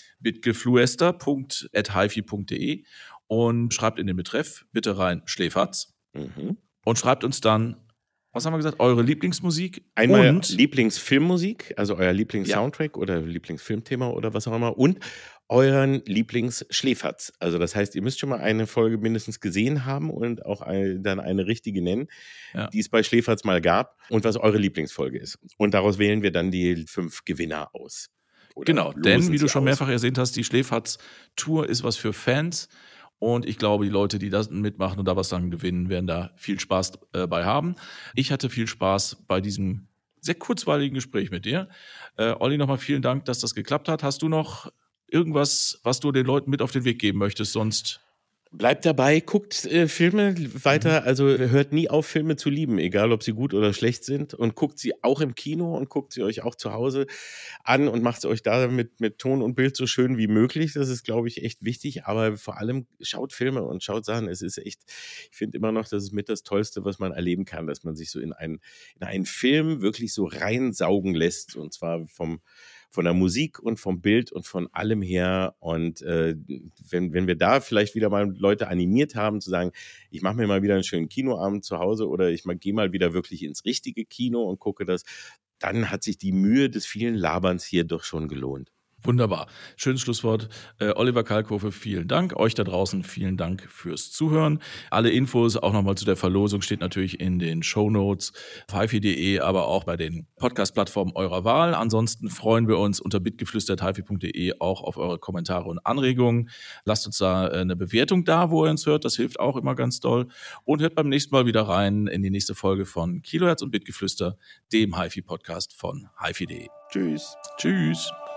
S2: bitgefluester.hifi.de und schreibt in den Betreff bitte rein Schläferz und schreibt uns dann, was haben wir gesagt? Eure Lieblingsmusik?
S1: Einmal und Lieblingsfilmmusik, also euer Lieblingssoundtrack oder Lieblingsfilmthema oder was auch immer. Und euren Lieblingsschläferz. Also das heißt, ihr müsst schon mal eine Folge mindestens gesehen haben und auch dann eine richtige nennen, die es bei Schläferz mal gab und was eure Lieblingsfolge ist. Und daraus wählen wir dann die 5 Gewinner aus.
S2: Genau, denn wie du schon mehrfach erwähnt hast, die Schläferz-Tour ist was für Fans. Und ich glaube, die Leute, die das mitmachen und da was dann gewinnen, werden da viel Spaß bei haben. Ich hatte viel Spaß bei diesem sehr kurzweiligen Gespräch mit dir. Olli, nochmal vielen Dank, dass das geklappt hat. Hast du noch irgendwas, was du den Leuten mit auf den Weg geben möchtest? Sonst
S1: bleibt dabei, guckt Filme weiter, also hört nie auf, Filme zu lieben, egal ob sie gut oder schlecht sind, und guckt sie auch im Kino und guckt sie euch auch zu Hause an und macht es euch da mit Ton und Bild so schön wie möglich. Das ist, glaube ich, echt wichtig, aber vor allem schaut Filme und schaut Sachen. Es ist echt, ich finde immer noch, das ist mit das Tollste, was man erleben kann, dass man sich so in einen Film wirklich so reinsaugen lässt, und zwar von der Musik und vom Bild und von allem her. Und wenn wir da vielleicht wieder mal Leute animiert haben, zu sagen, ich mache mir mal wieder einen schönen Kinoabend zu Hause oder ich gehe mal wieder wirklich ins richtige Kino und gucke das, dann hat sich die Mühe des vielen Laberns hier doch schon gelohnt.
S2: Wunderbar. Schönes Schlusswort. Oliver Kalkofe, vielen Dank. Euch da draußen vielen Dank fürs Zuhören. Alle Infos auch nochmal zu der Verlosung steht natürlich in den Shownotes auf hifi.de, aber auch bei den Podcast-Plattformen eurer Wahl. Ansonsten freuen wir uns unter bitgeflüster.hifi.de auch auf eure Kommentare und Anregungen. Lasst uns da eine Bewertung da, wo ihr uns hört. Das hilft auch immer ganz doll. Und hört beim nächsten Mal wieder rein in die nächste Folge von Kilohertz und Bitgeflüster, dem HiFi-Podcast von hifi.de.
S1: Tschüss.
S2: Tschüss.